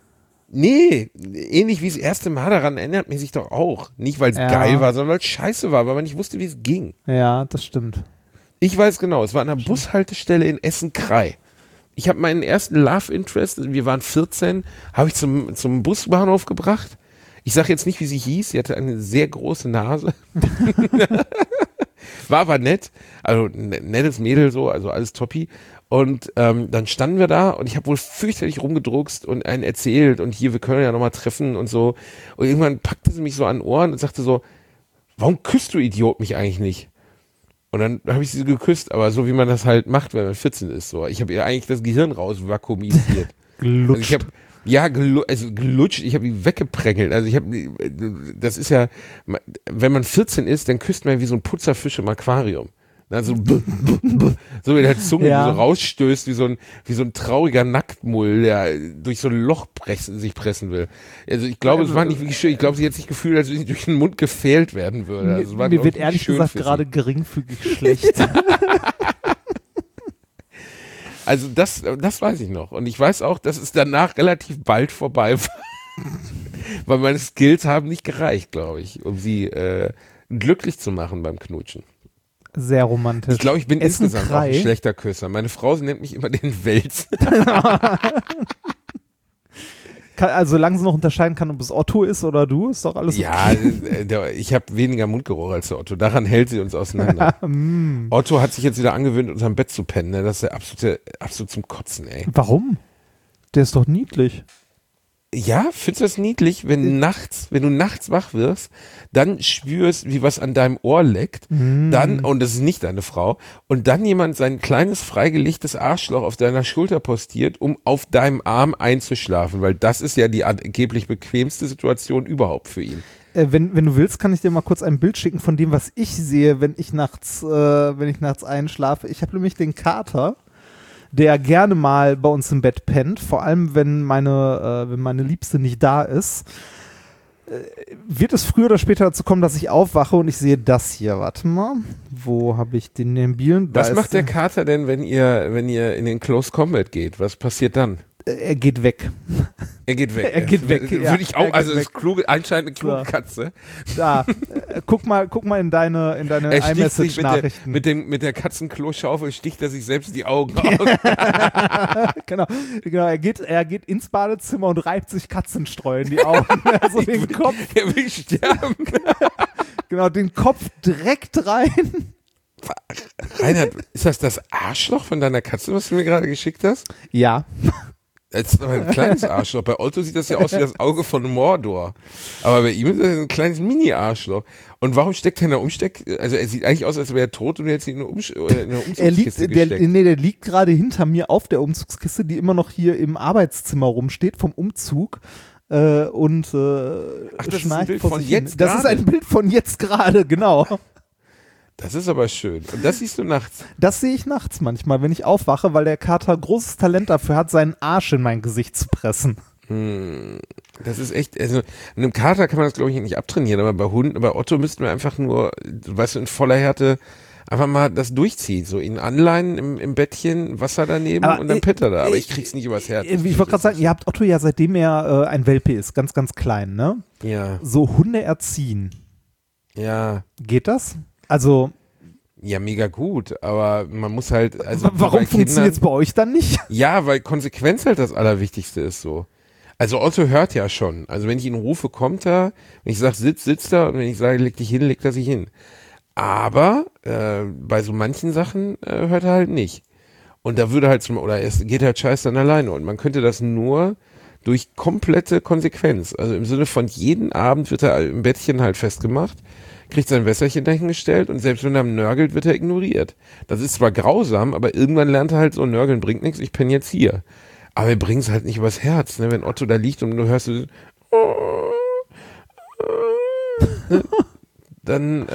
Nee, ähnlich wie das erste Mal daran erinnert man sich doch auch. Nicht, weil es geil war, sondern weil es scheiße war, weil man nicht wusste, wie es ging. Ja, das stimmt. Ich weiß genau, es war an einer Bushaltestelle in Essen-Krei. Ich habe meinen ersten Love Interest, wir waren 14, habe ich zum Busbahnhof gebracht. Ich sage jetzt nicht, wie sie hieß, sie hatte eine sehr große Nase. War aber nett, also ein nettes Mädel so, also alles toppi. Und dann standen wir da und ich habe wohl fürchterlich rumgedruckst und einen erzählt und hier, wir können ja nochmal treffen und so. Und irgendwann packte sie mich so an den Ohren und sagte so, warum küsst du Idiot mich eigentlich nicht? Und dann habe ich sie geküsst, aber so wie man das halt macht, wenn man 14 ist. So. Ich habe ihr eigentlich das Gehirn raus vakuumisiert. Gelutscht. Also ich habe gelutscht, ich habe ihn weggeprängelt. Also das ist ja, wenn man 14 ist, dann küsst man wie so ein Putzerfisch im Aquarium. Also so wie der Zunge so rausstößt, wie so ein trauriger Nacktmull, der durch so ein Loch sich pressen will. Also ich glaube, es war nicht wirklich schön. Ich glaube, sie hat sich gefühlt, als wenn sie durch den Mund gefählt werden würde. Also mir wird ehrlich gesagt gerade geringfügig schlecht. Also das weiß ich noch. Und ich weiß auch, dass es danach relativ bald vorbei war. Weil meine Skills haben nicht gereicht, glaube ich, um sie glücklich zu machen beim Knutschen. Sehr romantisch. Ich glaube, ich bin insgesamt auch ein schlechter Küsser. Meine Frau nennt mich immer den Wels. Also solange sie noch unterscheiden kann, ob es Otto ist oder du, ist doch alles okay. Ja, ich habe weniger Mundgeruch als der Otto. Daran hält sie uns auseinander. Otto hat sich jetzt wieder angewöhnt, unterm Bett zu pennen. Ne? Das ist der absolut zum Kotzen, ey. Warum? Der ist doch niedlich. Ja, findest du das niedlich, wenn du nachts wach wirst, dann spürst, wie was an deinem Ohr leckt, dann, und das ist nicht deine Frau, und dann jemand sein kleines freigelegtes Arschloch auf deiner Schulter postiert, um auf deinem Arm einzuschlafen, weil das ist ja die angeblich bequemste Situation überhaupt für ihn. Wenn du willst, kann ich dir mal kurz ein Bild schicken von dem, was ich sehe, wenn ich nachts einschlafe. Ich habe nämlich den Kater, der gerne mal bei uns im Bett pennt, vor allem wenn meine Liebste nicht da ist, wird es früher oder später dazu kommen, dass ich aufwache und ich sehe das hier. Warte mal, wo habe ich den mobilen? Was macht der Kater denn, wenn ihr in den Close Combat geht? Was passiert dann? Er geht weg. Er geht weg. Er geht weg. Würde ich auch, also das weg. ist anscheinend eine kluge Katze. Da, guck mal in deine Er sticht sich iMessage-Nachrichten. mit der Katzenklo-Schaufel sticht er sich selbst die Augen aus. Genau, er geht ins Badezimmer und reibt sich Katzenstreu in die Augen. Also den Kopf. Er will sterben. Genau, den Kopf direkt rein. Reinhard, ist das Arschloch von deiner Katze, was du mir gerade geschickt hast? Ja. Das ist aber ein kleines Arschloch. Bei Otto sieht das ja aus wie das Auge von Mordor. Aber bei ihm ist das ein kleines Mini-Arschloch. Und warum steckt er in der also er sieht eigentlich aus, als wäre er tot und jetzt in einer Umzugskiste gesteckt. Der liegt gerade hinter mir auf der Umzugskiste, die immer noch hier im Arbeitszimmer rumsteht, vom Umzug. Und Ach, das ist ein Bild von jetzt gerade? Das ist ein Bild von jetzt gerade, genau. Das ist aber schön. Und das siehst du nachts? Das sehe ich nachts manchmal, wenn ich aufwache, weil der Kater großes Talent dafür hat, seinen Arsch in mein Gesicht zu pressen. Das ist echt, also einem Kater kann man das glaube ich nicht abtrainieren, aber bei Hunden, bei Otto müssten wir einfach nur, weißt du, in voller Härte einfach mal das durchziehen, so ihn anleihen im Bettchen, Wasser daneben und dann pennt er da. Aber ich krieg's nicht übers Herz. Ich wollte gerade sagen, ihr habt Otto ja seitdem er ein Welpe ist, ganz, ganz klein, ne? Ja. So Hunde erziehen. Ja. Geht das? Also. Ja, mega gut, aber man muss halt, also. Warum funktioniert es bei euch dann nicht? Ja, weil Konsequenz halt das Allerwichtigste ist so. Also Otto hört ja schon. Also wenn ich ihn rufe, kommt er. Wenn ich sage, sitzt er. Und wenn ich sage, leg dich hin, legt er sich hin. Aber bei so manchen Sachen hört er halt nicht. Und da würde halt es geht halt scheiß dann alleine. Und man könnte das nur durch komplette Konsequenz. Also im Sinne von jeden Abend wird er im Bettchen halt festgemacht, kriegt sein Wässerchen dahingestellt und selbst wenn er nörgelt, wird er ignoriert. Das ist zwar grausam, aber irgendwann lernt er halt so, nörgeln bringt nichts, ich penne jetzt hier. Aber wir bringen es halt nicht übers Herz, ne? Wenn Otto da liegt und du hörst dann,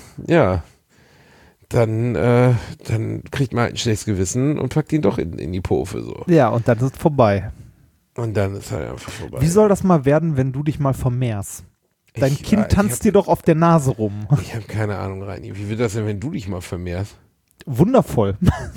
dann kriegt man halt ein schlechtes Gewissen und packt ihn doch in die Pofe, so. Ja, und dann ist es vorbei. Und dann ist halt einfach vorbei. Wie soll das mal werden, wenn du dich mal vermehrst? Dein Kind tanzt dir doch auf der Nase rum. Ich habe keine Ahnung, Reini. Wie wird das denn, wenn du dich mal vermehrst? Wundervoll.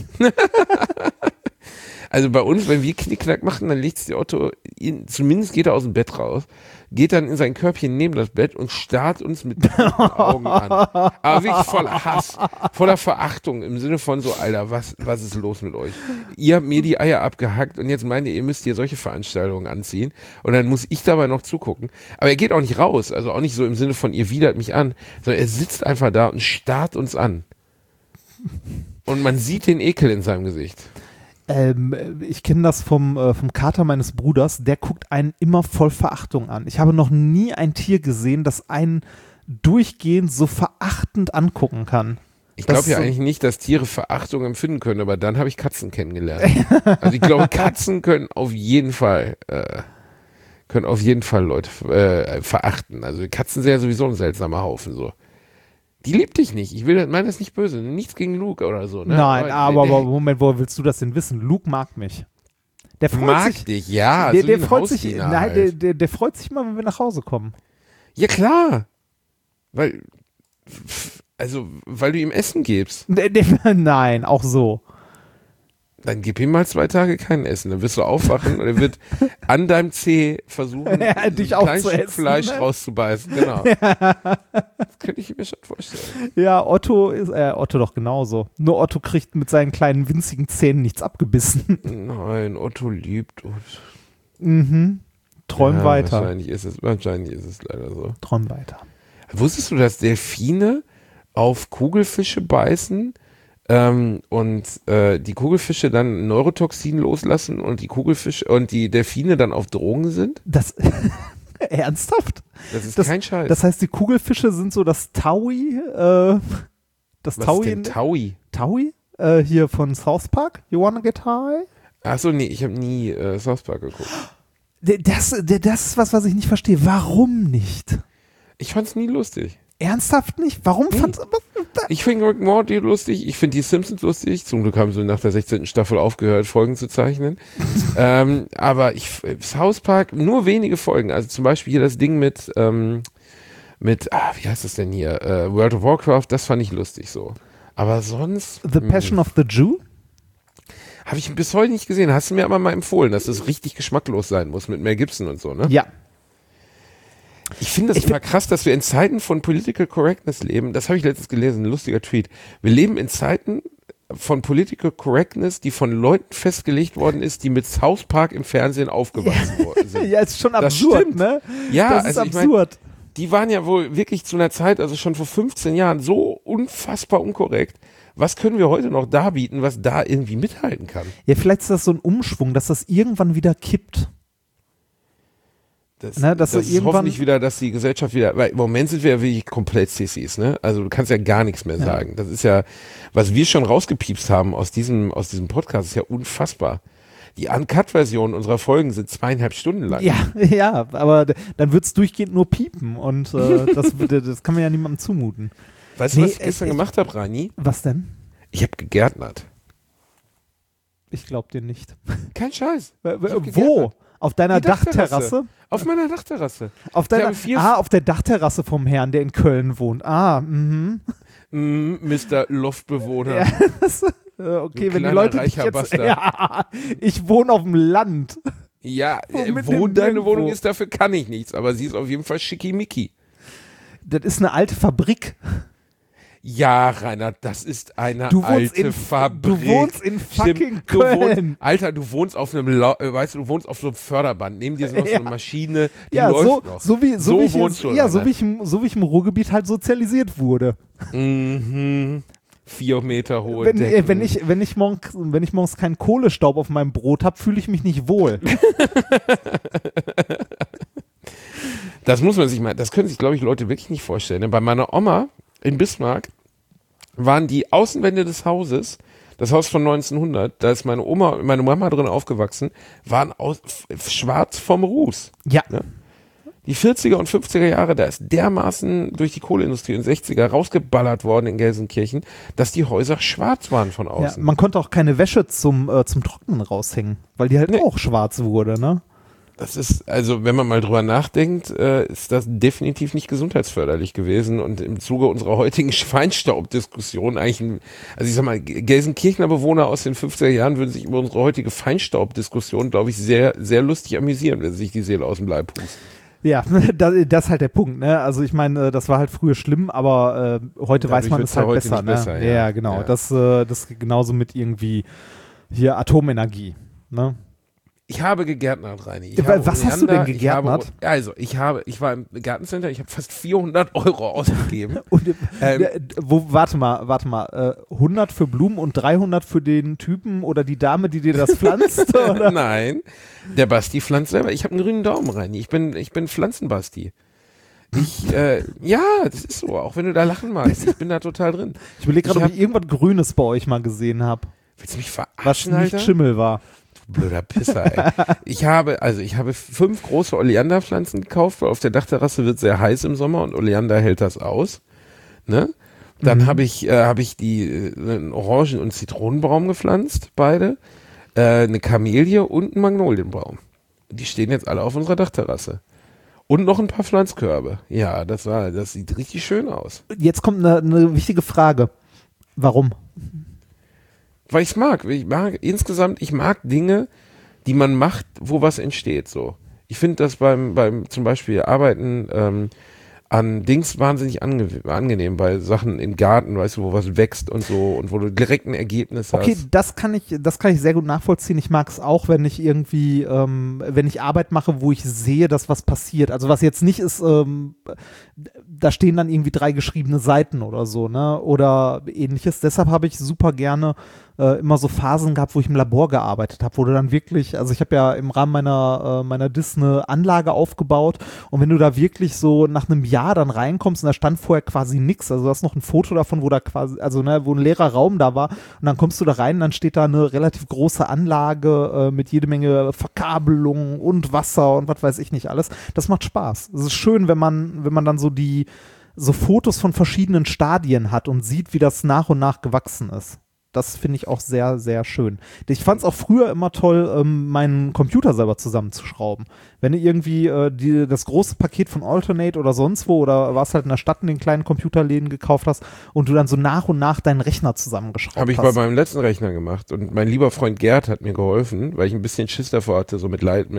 Also bei uns, wenn wir Knickknack machen, dann legt der Otto, zumindest geht er aus dem Bett raus, geht dann in sein Körbchen neben das Bett und starrt uns mit Augen an. Aber wirklich voller Hass, voller Verachtung im Sinne von so, Alter, was ist los mit euch? Ihr habt mir die Eier abgehackt und jetzt meint ihr müsst hier solche Veranstaltungen anziehen und dann muss ich dabei noch zugucken. Aber er geht auch nicht raus, also auch nicht so im Sinne von, ihr widert mich an, sondern er sitzt einfach da und starrt uns an. Und man sieht den Ekel in seinem Gesicht. Ich kenne das vom Kater meines Bruders, der guckt einen immer voll Verachtung an. Ich habe noch nie ein Tier gesehen, das einen durchgehend so verachtend angucken kann. Ich glaube ja eigentlich nicht, dass Tiere Verachtung empfinden können, aber dann habe ich Katzen kennengelernt. Also ich glaube, Katzen können auf jeden Fall Leute verachten. Also Katzen sind ja sowieso ein seltsamer Haufen so. Die liebt dich nicht. Ich meine das nicht böse. Nichts gegen Luke oder so. Ne? Nein, aber Moment, woher willst du das denn wissen? Luke mag mich. Der freut sich, dich, ja. Der freut sich, halt. der freut sich mal, wenn wir nach Hause kommen. Ja, klar. Weil du ihm Essen gibst. Nein, auch so. Dann gib ihm mal 2 Tage kein Essen. Dann wirst du aufwachen und er wird an deinem Zeh versuchen, dich ein kleines Stück essen, Fleisch ne? rauszubeißen. Genau. Das könnte ich mir schon vorstellen. Ja, Otto doch genauso. Nur Otto kriegt mit seinen kleinen winzigen Zähnen nichts abgebissen. Nein, Otto liebt uns. Mhm. Träum weiter. Wahrscheinlich ist es leider so. Träum weiter. Wusstest du, dass Delfine auf Kugelfische beißen, Die Kugelfische dann Neurotoxin loslassen und die Kugelfische und die Delfine dann auf Drogen sind? Das ernsthaft? Das ist kein Scheiß. Das heißt, die Kugelfische sind so das Taui, das Was Taui, ist denn Taui? Taui? Hier von South Park? You wanna get high? Achso, nee, ich habe nie South Park geguckt. Das ist was ich nicht verstehe. Warum nicht? Ich fand's nie lustig. Ernsthaft nicht? Warum fand's... Ich finde Rick and Morty lustig, ich finde die Simpsons lustig. Zum Glück haben sie nach der 16. Staffel aufgehört, Folgen zu zeichnen. Aber South Park, nur wenige Folgen. Also zum Beispiel hier das Ding wie heißt das denn hier? World of Warcraft, das fand ich lustig so. Aber sonst... The Passion of the Jew? Habe ich bis heute nicht gesehen. Hast du mir aber mal empfohlen, dass das richtig geschmacklos sein muss mit Mel Gibson und so, ne? Ja. Ich finde das immer krass, dass wir in Zeiten von Political Correctness leben. Das habe ich letztens gelesen, ein lustiger Tweet. Wir leben in Zeiten von Political Correctness, die von Leuten festgelegt worden ist, die mit South Park im Fernsehen aufgewachsen worden sind. Ja, ist schon Das absurd, stimmt. ne? Ja, das ist also ich absurd. Die waren ja wohl wirklich zu einer Zeit, also schon vor 15 Jahren, so unfassbar unkorrekt. Was können wir heute noch darbieten, was da irgendwie mithalten kann? Ja, vielleicht ist das so ein Umschwung, dass das irgendwann wieder kippt. Das ist ist hoffentlich wieder, dass die Gesellschaft wieder, weil im Moment sind wir ja wirklich komplett Sissis, ne? Also du kannst ja gar nichts mehr sagen. Das ist ja, was wir schon rausgepiepst haben aus diesem Podcast, ist ja unfassbar. Die Uncut-Version unserer Folgen sind 2,5 Stunden lang. Ja, aber dann wird es durchgehend nur piepen und das kann man ja niemandem zumuten. Weißt du, was ich gestern gemacht habe, Rani? Was denn? Ich habe gegärtnert. Ich glaub dir nicht. Kein Scheiß. Wo? Auf deiner Dachterrasse? Auf meiner Dachterrasse. Auf der Dachterrasse vom Herrn, der in Köln wohnt. Mr. Loftbewohner. Ja, okay, wenn die kleiner, Leute reicher jetzt, Bastard. ja, ich wohne auf dem Land. Ja, mitten wo im deine Nirgendwo. Wohnung ist, dafür kann ich nichts. Aber sie ist auf jeden Fall schickimicki. Das ist eine alte Fabrik. Ja, Rainer, das ist eine Du wohnst alte Fabrik. Du wohnst in fucking Stimmt, Köln. Du wohnst auf einem, du wohnst auf so einem Förderband. Neben dir ist noch so eine Maschine, die Ja, läuft noch. so wie wohnst du, ich im Ruhrgebiet halt sozialisiert wurde. 4 Meter hohe Wenn Decken. ich morgens keinen Kohlestaub auf meinem Brot habe, fühle ich mich nicht wohl. Das muss man sich mal, das können sich, glaube ich, Leute wirklich nicht vorstellen. Bei meiner Oma in Bismarck waren die Außenwände des Hauses, das Haus von 1900, da ist meine Mama drin aufgewachsen, waren schwarz vom Ruß. Ja. Ne? Die 40er und 50er Jahre, da ist dermaßen durch die Kohleindustrie in den 60er rausgeballert worden in Gelsenkirchen, dass die Häuser schwarz waren von Ja, außen. man konnte auch keine Wäsche zum Trocknen raushängen, weil die halt auch schwarz wurde, ne? Das ist, also wenn man mal drüber nachdenkt, ist das definitiv nicht gesundheitsförderlich gewesen und im Zuge unserer heutigen Feinstaubdiskussion eigentlich, also ich sag mal, Gelsenkirchener Bewohner aus den 50er Jahren würden sich über unsere heutige Feinstaubdiskussion, glaube ich, sehr, sehr lustig amüsieren, wenn sie sich die Seele aus dem Leib pusten. Ja, das ist halt der Punkt, ne? Also ich meine, das war halt früher schlimm, aber heute Dadurch weiß man wird's es halt ja heute besser, nicht ne? besser, ja. Ja, genau. Ja. Das ist genauso mit irgendwie hier Atomenergie, ne? Ich habe gegärtnert, Reini. Was hast du denn gegärtnert? Ich war im Gartencenter, ich habe fast 400 Euro ausgegeben. Und, warte mal, 100 für Blumen und 300 für den Typen oder die Dame, die dir das pflanzt? Oder? Nein, der Basti pflanzt selber. Ich habe einen grünen Daumen, Reini. Ich bin Pflanzenbasti. Ja, das ist so, auch wenn du da lachen magst. Ich bin da total drin. Ich überlege gerade, ob ich irgendwas Grünes bei euch mal gesehen habe. Willst du mich Was verarschen, nicht Alter? Schimmel war. Blöder Pisser, ey. Ich habe 5 große Oleanderpflanzen gekauft, weil auf der Dachterrasse wird sehr heiß im Sommer und Oleander hält das aus. Ne? Dann habe ich einen Orangen- und Zitronenbaum gepflanzt, beide. Eine Kamelie und einen Magnolienbaum. Die stehen jetzt alle auf unserer Dachterrasse. Und noch ein paar Pflanzkörbe. Ja, das sieht richtig schön aus. Jetzt kommt eine wichtige Frage. Warum? Weil ich mag Dinge, die man macht, wo was entsteht, so. Ich finde das beim zum Beispiel Arbeiten an Dings wahnsinnig angenehm bei Sachen im Garten, weißt du, wo was wächst und so und wo du direkt ein Ergebnis hast. Okay, das kann ich sehr gut nachvollziehen. Ich mag es auch, wenn ich irgendwie, wenn ich Arbeit mache, wo ich sehe, dass was passiert. Also was jetzt nicht ist, da stehen dann irgendwie 3 geschriebene Seiten oder so, ne? Oder ähnliches. Deshalb habe ich super gerne immer so Phasen gehabt, wo ich im Labor gearbeitet habe, wo du dann wirklich, also ich habe ja im Rahmen meiner DIS eine Anlage aufgebaut und wenn du da wirklich so nach einem Jahr dann reinkommst und da stand vorher quasi nichts, also du hast noch ein Foto davon, wo da quasi, also ne, wo ein leerer Raum da war und dann kommst du da rein und dann steht da eine relativ große Anlage mit jede Menge Verkabelung und Wasser und was weiß ich nicht alles. Das macht Spaß. Es ist schön, wenn man dann so Fotos von verschiedenen Stadien hat und sieht, wie das nach und nach gewachsen ist. Das finde ich auch sehr, sehr schön. Ich fand es auch früher immer toll, meinen Computer selber zusammenzuschrauben. Wenn du irgendwie das große Paket von Alternate oder sonst wo oder warst halt in der Stadt in den kleinen Computerläden gekauft hast und du dann so nach und nach deinen Rechner zusammengeschraubt hast. Habe ich bei meinem letzten Rechner gemacht und mein lieber Freund Gerd hat mir geholfen, weil ich ein bisschen Schiss davor hatte, so mit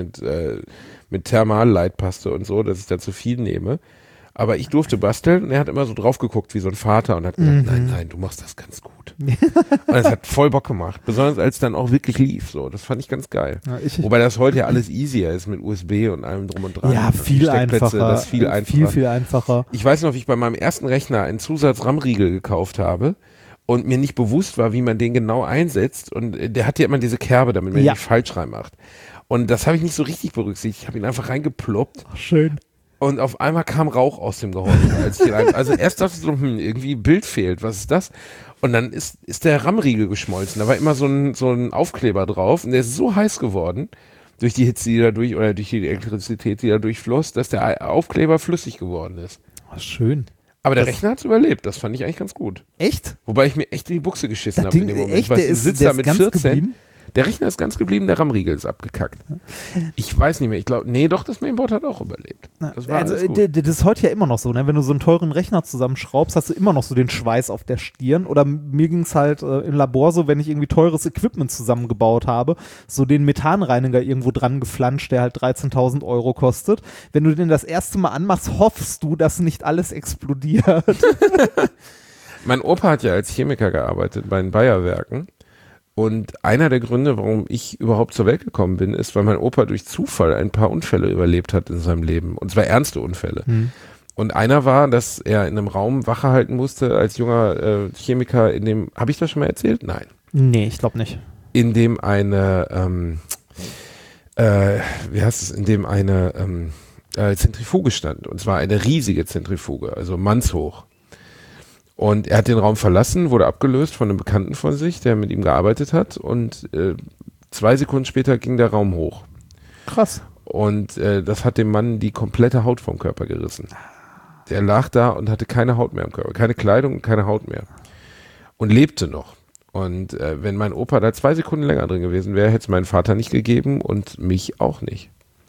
Thermalleitpaste und so, dass ich da zu viel nehme. Aber ich durfte basteln und er hat immer so drauf geguckt wie so ein Vater und hat gesagt, nein, du machst das ganz gut. Und es hat voll Bock gemacht, besonders als es dann auch wirklich lief. So, das fand ich ganz geil. Ja, wobei das heute ja alles easier ist mit USB und allem drum und dran. Ja, viel einfacher. Das ist viel einfacher. Viel einfacher. Ich weiß noch, wie ich bei meinem ersten Rechner einen Zusatz-RAM-Riegel gekauft habe und mir nicht bewusst war, wie man den genau einsetzt. Und der hat ja immer diese Kerbe, damit man ihn nicht falsch reinmacht. Und das habe ich nicht so richtig berücksichtigt. Ich habe ihn einfach reingeploppt. Ach, schön. Und auf einmal kam Rauch aus dem Gehäuse. Also erst dachte ich so, irgendwie Bild fehlt, was ist das? Und dann ist der RAM-Riegel geschmolzen. Da war immer so ein Aufkleber drauf und der ist so heiß geworden, durch die Hitze, die da oder durch die Elektrizität, die da durchfloss, dass der Aufkleber flüssig geworden ist. Ach, schön. Aber der Rechner hat es überlebt, das fand ich eigentlich ganz gut. Echt? Wobei ich mir echt in die Buchse geschissen habe in dem Moment. Echt? Der ist mit ganz 14. geblieben? Der Rechner ist ganz geblieben, der RAM-Riegel ist abgekackt. Ich weiß nicht mehr, ich glaube, das Mainboard hat auch überlebt. Das war also, das ist heute ja immer noch so, ne? Wenn du so einen teuren Rechner zusammenschraubst, hast du immer noch so den Schweiß auf der Stirn. Oder mir ging es halt im Labor so, wenn ich irgendwie teures Equipment zusammengebaut habe, so den Methanreiniger irgendwo dran geflanscht, der halt 13.000 € kostet. Wenn du den das erste Mal anmachst, hoffst du, dass nicht alles explodiert. Mein Opa hat ja als Chemiker gearbeitet bei den Bayer-Werken. Und einer der Gründe, warum ich überhaupt zur Welt gekommen bin, ist, weil mein Opa durch Zufall ein paar Unfälle überlebt hat in seinem Leben. Und zwar ernste Unfälle. Und einer war, dass er in einem Raum Wache halten musste als junger Chemiker habe ich das schon mal erzählt? Nein. Nee, ich glaube nicht. In dem eine, Zentrifuge stand. Und zwar eine riesige Zentrifuge, also mannshoch. Und er hat den Raum verlassen, wurde abgelöst von einem Bekannten von sich, der mit ihm gearbeitet hat. Und 2 Sekunden später ging der Raum hoch. Krass. Und das hat dem Mann die komplette Haut vom Körper gerissen. Der lag da und hatte keine Haut mehr am Körper. Keine Kleidung und keine Haut mehr. Und lebte noch. Und wenn mein Opa da 2 Sekunden länger drin gewesen wäre, hätte es meinen Vater nicht gegeben und mich auch nicht.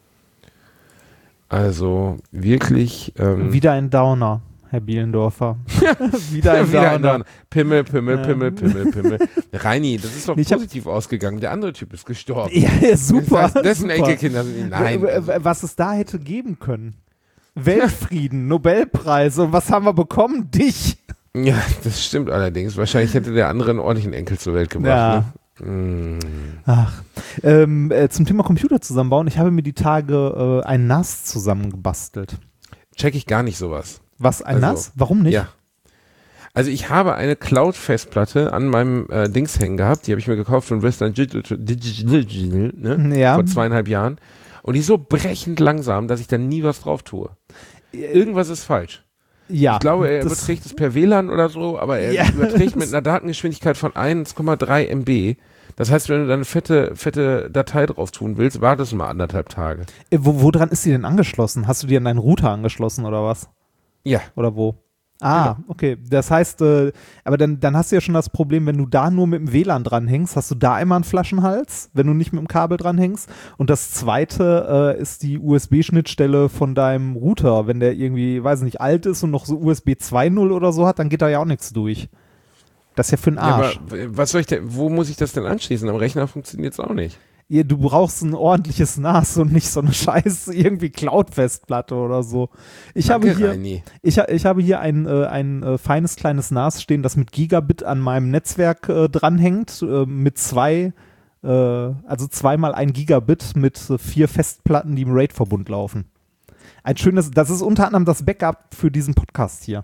Also wirklich... Wieder ein Downer. Herr Bielendorfer. Wieder ein Downer. Pimmel. Reini, das ist doch positiv ausgegangen. Der andere Typ ist gestorben. Ja, super. Das heißt, dessen super. Enkelkinder sind nein. Was es da hätte geben können. Weltfrieden, Nobelpreis. Und was haben wir bekommen? Dich. Ja, das stimmt allerdings. Wahrscheinlich hätte der andere einen ordentlichen Enkel zur Welt gebracht. Ja. Ne? Ach. Zum Thema Computer zusammenbauen. Ich habe mir die Tage ein NAS zusammengebastelt. Check ich gar nicht sowas. Was, ein NAS? Warum nicht? Ja. Also ich habe eine Cloud-Festplatte an meinem Dings hängen gehabt, die habe ich mir gekauft von Western Digital, ne? Ja. Vor 2,5 Jahren. Und die ist so brechend langsam, dass ich da nie was drauf tue. Irgendwas ist falsch. Ja. Ich glaube, er überträgt es per WLAN oder so, aber er überträgt mit einer Datengeschwindigkeit von 1,3 MB. Das heißt, wenn du da eine fette Datei drauf tun willst, wartest du mal 1,5 Tage. Woran ist die denn angeschlossen? Hast du die an deinen Router angeschlossen oder was? Ja. Oder wo? Ah, okay. Das heißt, aber dann hast du ja schon das Problem, wenn du da nur mit dem WLAN dranhängst, hast du da immer einen Flaschenhals, wenn du nicht mit dem Kabel dranhängst. Und das zweite ist die USB-Schnittstelle von deinem Router. Wenn der irgendwie, weiß nicht, alt ist und noch so USB 2.0 oder so hat, dann geht da ja auch nichts durch. Das ist ja für den Arsch. Ja, aber was soll ich denn, wo muss ich das denn anschließen? Am Rechner funktioniert es auch nicht. Du brauchst ein ordentliches NAS und nicht so eine scheiß irgendwie Cloud-Festplatte oder so. Ich habe hier ein feines kleines NAS stehen, das mit Gigabit an meinem Netzwerk dranhängt, mit also 2x1 Gigabit mit 4 Festplatten, die im RAID-Verbund laufen. Das ist unter anderem das Backup für diesen Podcast hier.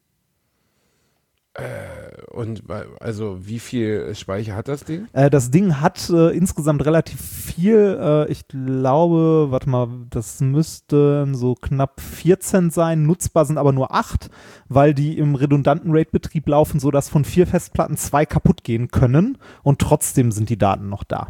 Und also wie viel Speicher hat das Ding? Das Ding hat insgesamt relativ viel. Ich glaube, warte mal, das müssten so knapp 14 sein. Nutzbar sind aber nur 8, weil die im redundanten RAID-Betrieb laufen, sodass von 4 Festplatten 2 kaputt gehen können und trotzdem sind die Daten noch da.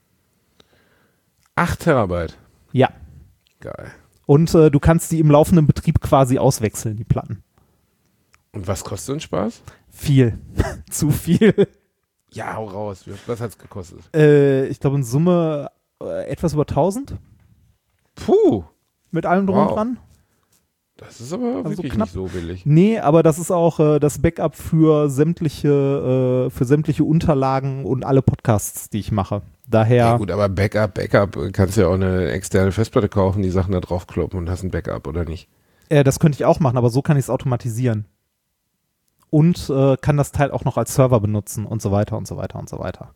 8 Terabyte? Ja. Geil. Und du kannst die im laufenden Betrieb quasi auswechseln, die Platten. Und was kostet so ein Spaß? Viel. Zu viel. Ja, hau raus. Was hat's gekostet? Ich glaube in Summe etwas über 1000. Puh. Mit allem drum und dran. Das ist aber wirklich knapp. nicht so billig. Nee, aber das ist auch das Backup für sämtliche Unterlagen und alle Podcasts, die ich mache. Daher. Ja gut, aber Backup, kannst du ja auch eine externe Festplatte kaufen, die Sachen da drauf kloppen und hast ein Backup, oder nicht? Das könnte ich auch machen, aber so kann ich es automatisieren. Und kann das Teil auch noch als Server benutzen und so weiter und so weiter und so weiter.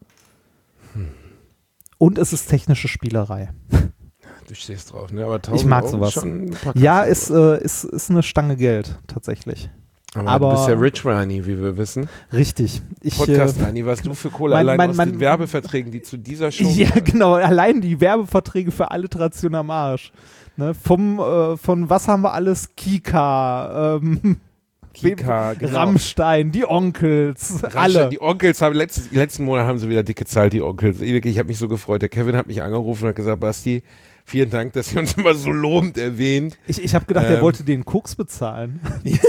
Und es ist technische Spielerei. Du stehst drauf, ne? Aber 1000 ich mag Euro sowas. Schon ein paar ja, ist eine Stange Geld, tatsächlich. Aber du bist ja Rich Rani, wie wir wissen. Richtig. Podcast Rani, was du für Kohle allein aus den Werbeverträgen, die zu dieser Show... Ja, genau. Allein die Werbeverträge für Alliteration am Arsch. Ne? Von was haben wir alles? Kika, Kika, genau. Rammstein, die Onkels, alle. Die Onkels haben letzten Monat haben sie wieder dick gezahlt, die Onkels. Ich habe mich so gefreut. Der Kevin hat mich angerufen und hat gesagt, Basti, vielen Dank, dass ihr uns immer so lobend erwähnt. Ich habe gedacht, er wollte den Koks bezahlen.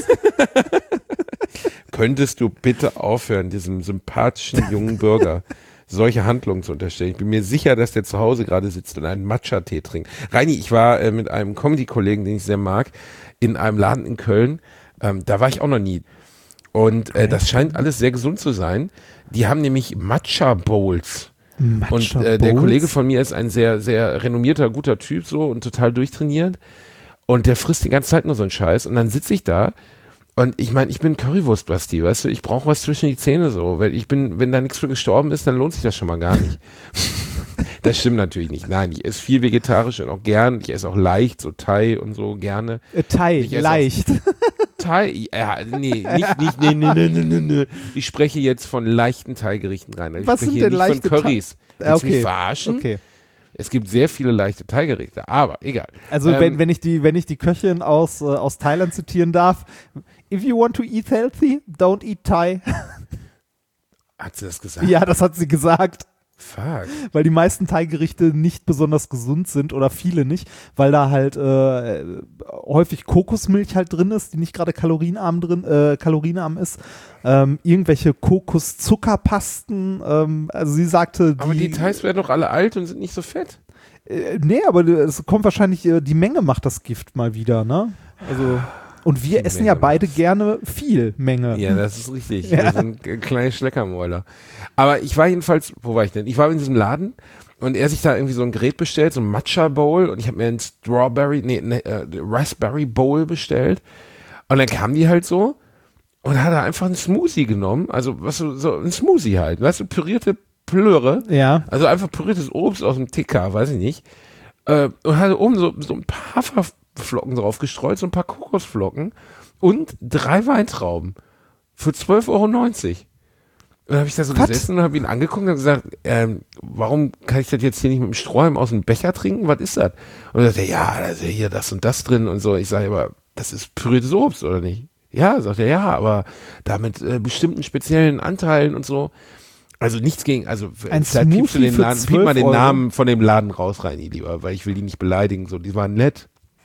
Könntest du bitte aufhören, diesem sympathischen jungen Bürger solche Handlungen zu unterstellen? Ich bin mir sicher, dass der zu Hause gerade sitzt und einen Matcha-Tee trinkt. Reini, ich war mit einem Comedy-Kollegen, den ich sehr mag, in einem Laden in Köln. Da war ich auch noch nie. Und das scheint alles sehr gesund zu sein. Die haben nämlich Matcha-Bowls. Und der Kollege von mir ist ein sehr, sehr renommierter, guter Typ so und total durchtrainiert. Und der frisst die ganze Zeit nur so einen Scheiß. Und dann sitze ich da und ich meine, ich bin Currywurst-Basti, weißt du, ich brauche was zwischen die Zähne so. Weil wenn da nichts für gestorben ist, dann lohnt sich das schon mal gar nicht. Das stimmt natürlich nicht. Nein, ich esse viel vegetarisch und auch gern. Ich esse auch leicht, so Thai und so gerne. Thai, leicht. Thai, ja, nee. Ich spreche jetzt von leichten Thai-Gerichten rein. Ich Was spreche sind denn nicht leichte von Currys. Willst du mich Okay. verarschen? Okay. Es gibt sehr viele leichte Thai-Gerichte, aber egal. Also wenn ich die Köchin aus Thailand zitieren darf, if you want to eat healthy, don't eat Thai. Hat sie das gesagt? Ja, das hat sie gesagt. Fuck. Weil die meisten Thai-Gerichte nicht besonders gesund sind oder viele nicht, weil da halt häufig Kokosmilch halt drin ist, die nicht gerade kalorienarm ist. Irgendwelche Kokoszuckerpasten. Also sie sagte, Aber die Thais werden doch alle alt und sind nicht so fett. Nee, aber es kommt wahrscheinlich, die Menge macht das Gift mal wieder, ne? Also. Und wir essen ja beide gerne viel Menge. Ja, das ist richtig. Wir sind kleine Schleckermäuler. Aber ich war jedenfalls, wo war ich denn? Ich war in diesem Laden und er sich da irgendwie so ein Gerät bestellt, so ein Matcha Bowl und ich habe mir ein Raspberry Bowl bestellt und dann kamen die halt so und hat er einfach einen Smoothie genommen, also so ein Smoothie halt, weißt du, pürierte Plöre, ja. Also einfach püriertes Obst aus dem TK, weiß ich nicht, und hatte oben so ein paar Haferflocken drauf gestreut, so ein paar Kokosflocken und 3 Weintrauben für 12,90 Euro. Und dann habe ich da so gesessen und habe ihn angeguckt und gesagt, warum kann ich das jetzt hier nicht mit dem Strohhalm aus dem Becher trinken? Was ist das? Und er sagte, ja, da ist ja hier das und das drin und so. Ich sage, aber das ist püriertes Obst, oder nicht? Ja, sagt er, ja, aber da mit bestimmten speziellen Anteilen und so. Also nichts gegen, also ein vielleicht gibst du den Laden, piep mal den Euro. Namen von dem Laden raus, Reini, lieber, weil ich will die nicht beleidigen. So, die waren nett.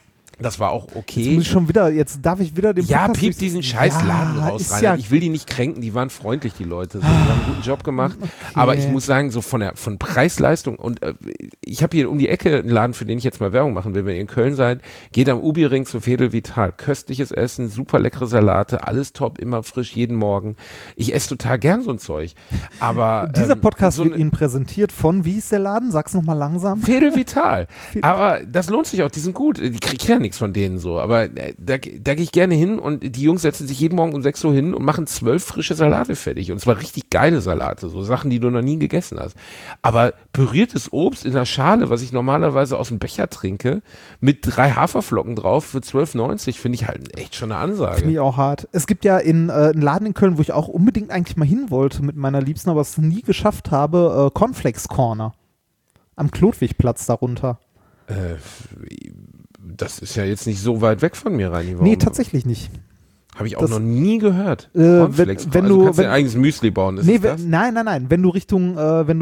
Das war auch Jetzt okay. muss ich schon wieder, jetzt darf ich wieder den Ja, Podcast piep durch- diesen scheiß Laden raus ist rein. ja, Ich will die nicht kränken, die waren freundlich, die Leute. So, die haben einen guten Job gemacht. Aber ich muss sagen, so von Preis-Leistung und ich habe hier um die Ecke einen Laden, für den ich jetzt mal Werbung machen will, wenn ihr in Köln seid, geht am Ubi-Ring zu Fedel Vital. Köstliches Essen, super leckere Salate, alles top, immer frisch, jeden Morgen. Ich esse total gern so ein Zeug. Aber dieser Podcast so wird eine- Ihnen präsentiert von, wie hieß der Laden? Sag's nochmal langsam. Fedel Vital. Aber das lohnt sich auch, die sind gut. Ich krieg ja nichts von denen so. Aber da gehe ich gerne hin und die Jungs setzen sich jeden Morgen um 6 Uhr hin und machen 12 frische Salate fertig. Und zwar richtig geile Salate, so Sachen, die du noch nie gegessen hast. Aber püriertes Obst in der Schale, was ich normalerweise aus dem Becher trinke, mit 3 Haferflocken drauf für 12,90, finde ich halt echt schon eine Ansage. Finde ich auch hart. Es gibt ja einen Laden in Köln, wo ich auch unbedingt eigentlich mal hin wollte mit meiner Liebsten, aber es nie geschafft habe, Cornflakes Corner. Am Klotwigplatz darunter. Das ist ja jetzt nicht so weit weg von mir rein. Nee, tatsächlich nicht. Habe ich auch das- noch nie gehört. wenn also du- kannst wenn- dir ein eigenes Müsli bauen. Ist Nee, es das? nein. Wenn du Richtung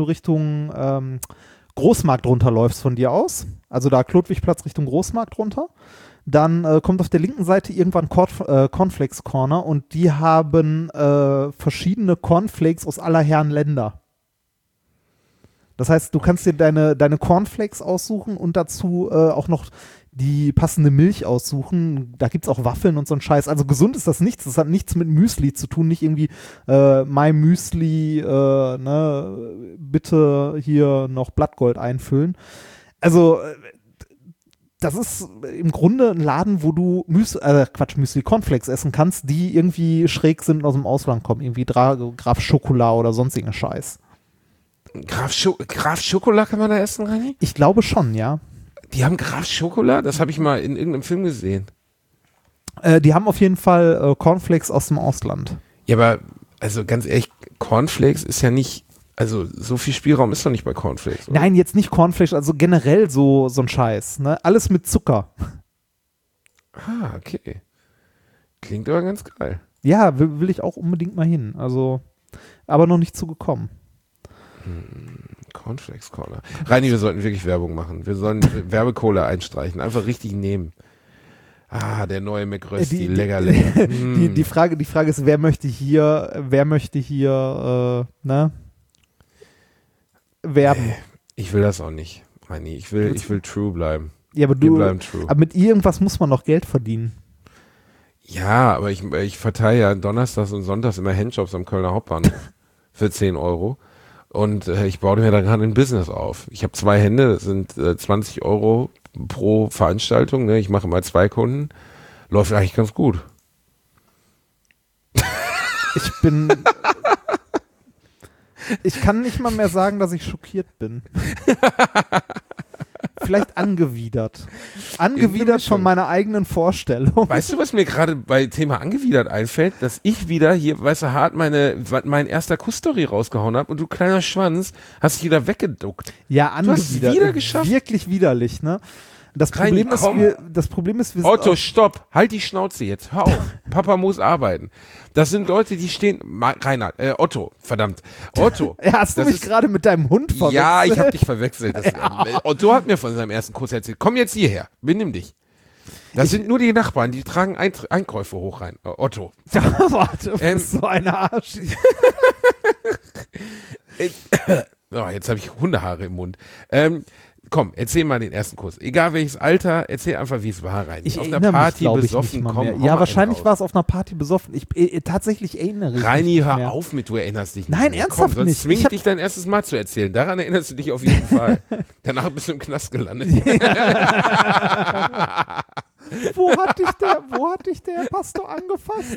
Großmarkt runterläufst von dir aus, also da Klotwigplatz Richtung Großmarkt runter, dann kommt auf der linken Seite irgendwann Cornflakes Corner und die haben verschiedene Cornflakes aus aller Herren Länder. Das heißt, du kannst dir deine Cornflakes aussuchen und dazu auch noch die passende Milch aussuchen. Da gibt es auch Waffeln und so ein Scheiß. Also gesund ist das nichts. Das hat nichts mit Müsli zu tun. Nicht irgendwie My Müsli, bitte hier noch Blattgold einfüllen. Also das ist im Grunde ein Laden, wo du Müsli Cornflakes essen kannst, die irgendwie schräg sind und aus dem Ausland kommen. Irgendwie Graf Schokolade oder sonstigen Scheiß. Graf Schokolade kann man da essen, Rani? Ich glaube schon, ja. Die haben Graf Schokolade? Das habe ich mal in irgendeinem Film gesehen. Die haben auf jeden Fall Cornflakes aus dem Ausland. Ja, aber also ganz ehrlich, Cornflakes ist ja nicht, also so viel Spielraum ist doch nicht bei Cornflakes. Oder? Nein, jetzt nicht Cornflakes, also generell so ein Scheiß. Ne? Alles mit Zucker. Ah, okay. Klingt aber ganz geil. Ja, will ich auch unbedingt mal hin. Also, aber noch nicht zugekommen. Cornflakes Corner. Reini, wir sollten wirklich Werbung machen. Wir sollen Werbekohle einstreichen. Einfach richtig nehmen. Ah, der neue McRösti. Lecker. Die Frage ist, wer möchte hier werben? Ich will das auch nicht, Reini. Ich will true bleiben. Ja, aber Wir bleiben true. aber mit irgendwas muss man doch Geld verdienen. Ja, aber ich verteile ja donnerstags und sonntags immer Handjobs am Kölner Hauptbahnhof für 10 Euro. Und ich baue mir da gerade ein Business auf. Ich habe 2 Hände, das sind 20 Euro pro Veranstaltung. Ne? Ich mache mal 2 Kunden. Läuft eigentlich ganz gut. Ich kann nicht mal mehr sagen, dass ich schockiert bin. Vielleicht angewidert. Angewidert von meiner eigenen Vorstellung. Weißt du, was mir gerade bei Thema angewidert einfällt? Dass ich wieder hier, weißt du, hart mein erster Kussstory rausgehauen habe und du kleiner Schwanz hast dich wieder weggeduckt. Ja, Du hast es angewidert. wieder geschafft. Wirklich widerlich, ne? Das Reini, Problem ist, wir sind Otto, auch- stopp, halt die Schnauze jetzt, hör auf, Papa muss arbeiten. Das sind Leute, die stehen, Reinhard, Otto, verdammt, Otto. Ja, hast du das mich gerade mit deinem Hund verwechselt? Ja, ich habe dich verwechselt. Otto hat mir von seinem ersten Kurs erzählt, komm jetzt hierher, benimm dich. Das sind nur die Nachbarn, die tragen Einkäufe hoch rein. Otto. Ja, warte, du bist so ein Arsch. Oh, jetzt habe ich Hundehaare im Mund. Komm, erzähl mal den ersten Kurs. Egal welches Alter, erzähl einfach, wie es war, rein. Ich auf einer erinnere mich, Party glaub ich, besoffen, nicht mal komm. mehr. hau Ja, mal wahrscheinlich einen war raus. es auf einer Party besoffen. Tatsächlich erinnere ich mich Reini, nicht hör mehr. auf mit, du erinnerst dich nicht Nein, mehr. ernsthaft Komm, sonst nicht. zwing Ich ich hab- dich dein erstes Mal zu erzählen. Daran erinnerst du dich auf jeden Fall. Danach bist du im Knast gelandet. Wo hat dich der Pastor angefasst?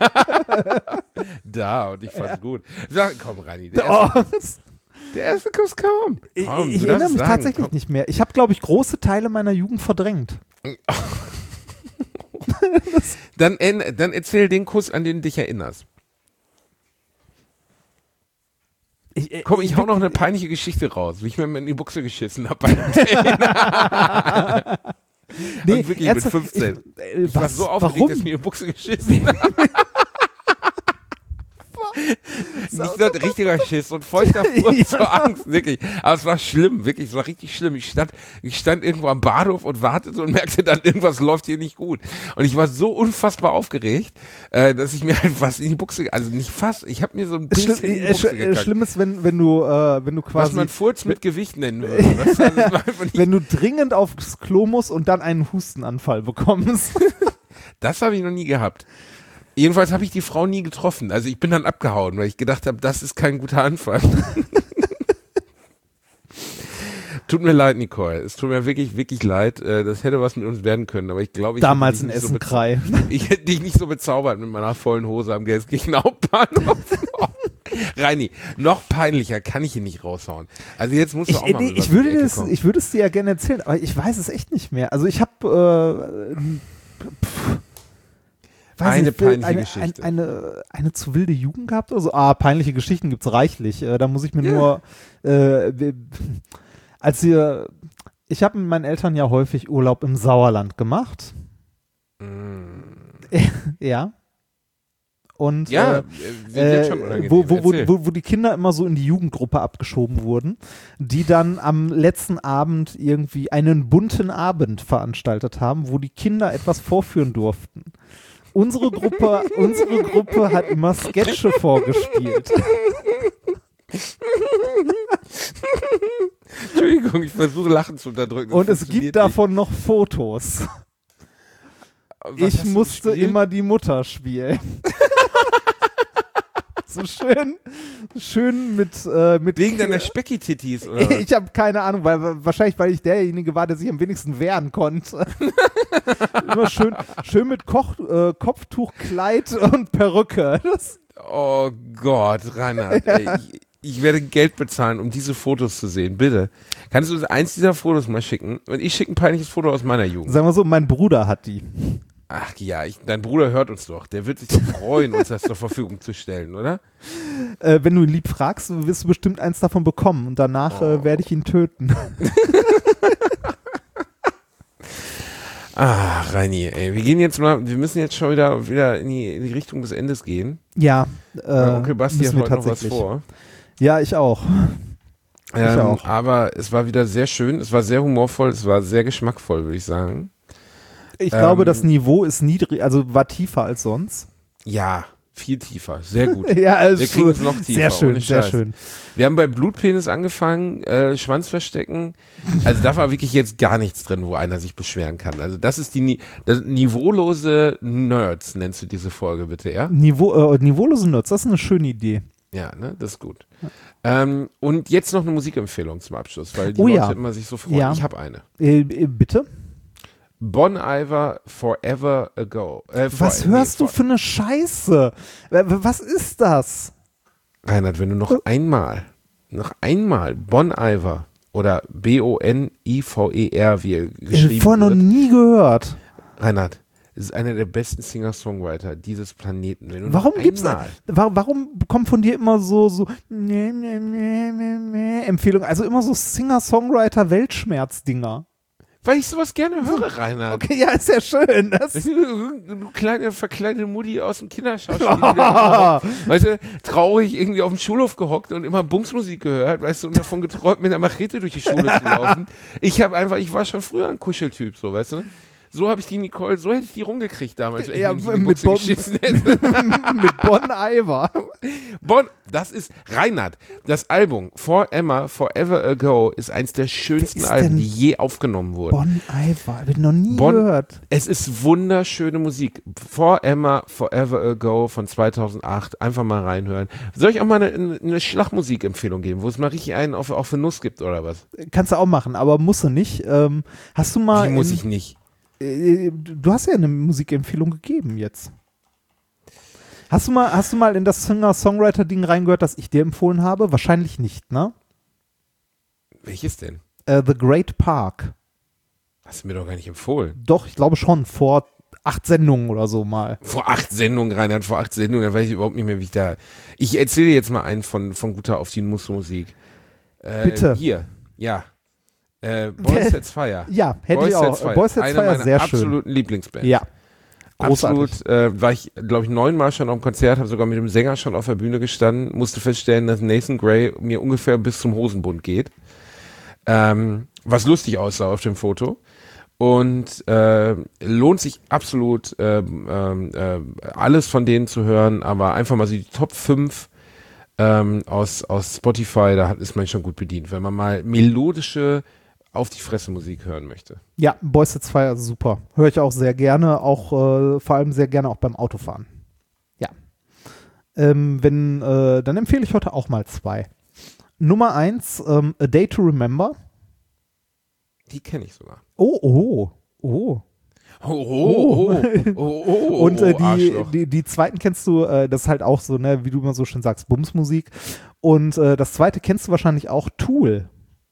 Da, und ich fand's gut. Sag, komm, Reini, Oh, der erste Kuss kam. ich Komm, ich du erinnere darfst mich sagen, tatsächlich komm. nicht mehr. Ich habe, glaube ich, große Teile meiner Jugend verdrängt. Dann erzähl den Kuss, an den du dich erinnerst. Komm, ich hau noch eine peinliche Geschichte raus, wie ich mir in die Buchse geschissen habe. Nee, Und wirklich ernsthaft, mit 15. Ich war was? so aufgeregt, Warum? dass ich mir in die Buchse geschissen habe. Nicht nur richtiger Schiss und feuchter Furcht zur Angst, wirklich. Aber es war schlimm, wirklich, es war richtig schlimm. Ich stand irgendwo am Bahnhof und wartete und merkte dann, irgendwas läuft hier nicht gut. Und ich war so unfassbar aufgeregt, dass ich mir halt fast in die Buchse, also nicht fast, ich habe mir so ein bisschen in die Buchse gekackt. Schlimm ist, wenn du quasi... Was man Furz mit Gewicht nennen würde. Das war einfach nicht, wenn du dringend aufs Klo musst und dann einen Hustenanfall bekommst. das habe ich noch nie gehabt. Jedenfalls habe ich die Frau nie getroffen. Also ich bin dann abgehauen, weil ich gedacht habe, das ist kein guter Anfang. Tut mir leid, Nicole. Es tut mir wirklich, wirklich leid. Das hätte was mit uns werden können, aber ich glaube, damals in Essen-Krei. Ich hätte dich nicht so bezaubert mit meiner vollen Hose am Gelsenkirchen Hauptbahnhof. Reini, noch peinlicher kann ich ihn nicht raushauen. Also jetzt musst du auch mal ich würde es dir ja gerne erzählen, aber ich weiß es echt nicht mehr. Also ich habe eine peinliche Geschichte. Eine zu wilde Jugend gehabt oder so? Peinliche Geschichten gibt's reichlich. Da muss ich mir nur ich habe mit meinen Eltern ja häufig Urlaub im Sauerland gemacht. Ja. Und wo die Kinder immer so in die Jugendgruppe abgeschoben wurden, die dann am letzten Abend irgendwie einen bunten Abend veranstaltet haben, wo die Kinder etwas vorführen durften. Unsere Gruppe hat immer Sketche vorgespielt. Entschuldigung, ich versuche Lachen zu unterdrücken. Und es gibt davon noch Fotos. Ich musste immer die Mutter spielen. So schön mit wegen deiner Specki-Tittis, oder was? Ich habe keine Ahnung, wahrscheinlich, weil ich derjenige war, der sich am wenigsten wehren konnte. Immer schön mit Kopftuch, Kleid und Perücke. Oh Gott, Reinhard, ey, ich werde Geld bezahlen, um diese Fotos zu sehen, bitte. Kannst du uns eins dieser Fotos mal schicken? Und ich schicke ein peinliches Foto aus meiner Jugend. Sagen wir so, mein Bruder hat die. Ach ja, dein Bruder hört uns doch. Der wird sich doch freuen, uns das zur Verfügung zu stellen, oder? Wenn du ihn lieb fragst, wirst du bestimmt eins davon bekommen. Und danach werde ich ihn töten. Reini, ey, wir müssen jetzt schon wieder in die Richtung des Endes gehen. Ja. Onkel Basti hat heute noch was vor. Ja, ich auch. Aber es war wieder sehr schön, es war sehr humorvoll, es war sehr geschmackvoll, würde ich sagen. Ich glaube, das Niveau ist niedrig, also war tiefer als sonst. Ja, viel tiefer, sehr gut. Ja, also wir kriegen es noch tiefer. Sehr schön, sehr schön. Wir haben bei Blutpenis angefangen, Schwanz verstecken. Also da war wirklich jetzt gar nichts drin, wo einer sich beschweren kann. Also das ist das niveaulose Nerds, nennst du diese Folge bitte, ja? Niveaulose Nerds, das ist eine schöne Idee. Ja, ne, das ist gut. Und jetzt noch eine Musikempfehlung zum Abschluss, weil die Leute immer sich so freuen. Ja. Ich habe eine. Bitte? Bon Iver, Forever Ago. Was hörst du für eine Scheiße? Was ist das? Reinhard, wenn du noch einmal Bon Iver oder B-O-N-I-V-E-R, wie er geschrieben wird. Vorher noch nie gehört. Reinhard, es ist einer der besten Singer-Songwriter dieses Planeten. Wenn du warum kommt von dir immer so Empfehlungen, also immer so Singer-Songwriter-Weltschmerz-Dinger? Weil ich sowas gerne höre, Reinhard. Okay, ja, ist ja schön. Du kleine, verkleidete Mutti aus dem Kinderschauspiel. Weißt du, traurig irgendwie auf dem Schulhof gehockt und immer Bumsmusik gehört, weißt du, und davon geträumt, mit einer Machete durch die Schule zu laufen. Ich war schon früher ein Kuscheltyp, so, weißt du. So habe ich die Nicole, so hätte ich die rumgekriegt damals. Ja, mit Bon Iver. Das ist Reinhard. Das Album For Emma, Forever Ago ist eins der schönsten Alben, die je aufgenommen wurden. Bon Iver, habe ich noch nie gehört. Es ist wunderschöne Musik. For Emma, Forever Ago von 2008. Einfach mal reinhören. Soll ich auch mal eine Schlagmusikempfehlung geben, wo es mal richtig einen auch für Nuss gibt oder was? Kannst du auch machen, aber musst du nicht. Hast du mal... Wie muss ich nicht? Du hast ja eine Musikempfehlung gegeben jetzt. Hast du mal in das Singer-Songwriter-Ding reingehört, das ich dir empfohlen habe? Wahrscheinlich nicht, ne? Welches denn? The Great Park. Hast du mir doch gar nicht empfohlen. Doch, ich glaube schon, vor 8 Sendungen oder so mal. Vor 8 Sendungen, Reinhard, da weiß ich überhaupt nicht mehr, wie ich da... Ich erzähle dir jetzt mal einen von Guter auf die Musik. Bitte. Hier, ja. Boys Sets Fire. Ja, hätte ich auch. Boys Sets Fire, sehr schön. Eine meiner absoluten Lieblingsbands. Ja. Großartig. Absolut, war ich, glaube ich, 9-mal schon auf dem Konzert, habe sogar mit dem Sänger schon auf der Bühne gestanden, musste feststellen, dass Nathan Gray mir ungefähr bis zum Hosenbund geht. Was lustig aussah auf dem Foto. Und lohnt sich absolut, alles von denen zu hören, aber einfach mal so die Top 5 aus Spotify, da ist man schon gut bedient, wenn man mal melodische auf die Fresse Musik hören möchte. Ja, Boys Hits Fire, super. Höre ich auch sehr gerne, auch vor allem sehr gerne auch beim Autofahren. Ja. Dann empfehle ich heute auch mal 2. Nummer 1, A Day to Remember. Die kenne ich sogar. Oh. Und Arschloch. die zweiten kennst du, das ist halt auch so, ne, wie du immer so schön sagst, Bumsmusik. Und das zweite kennst du wahrscheinlich auch, Tool.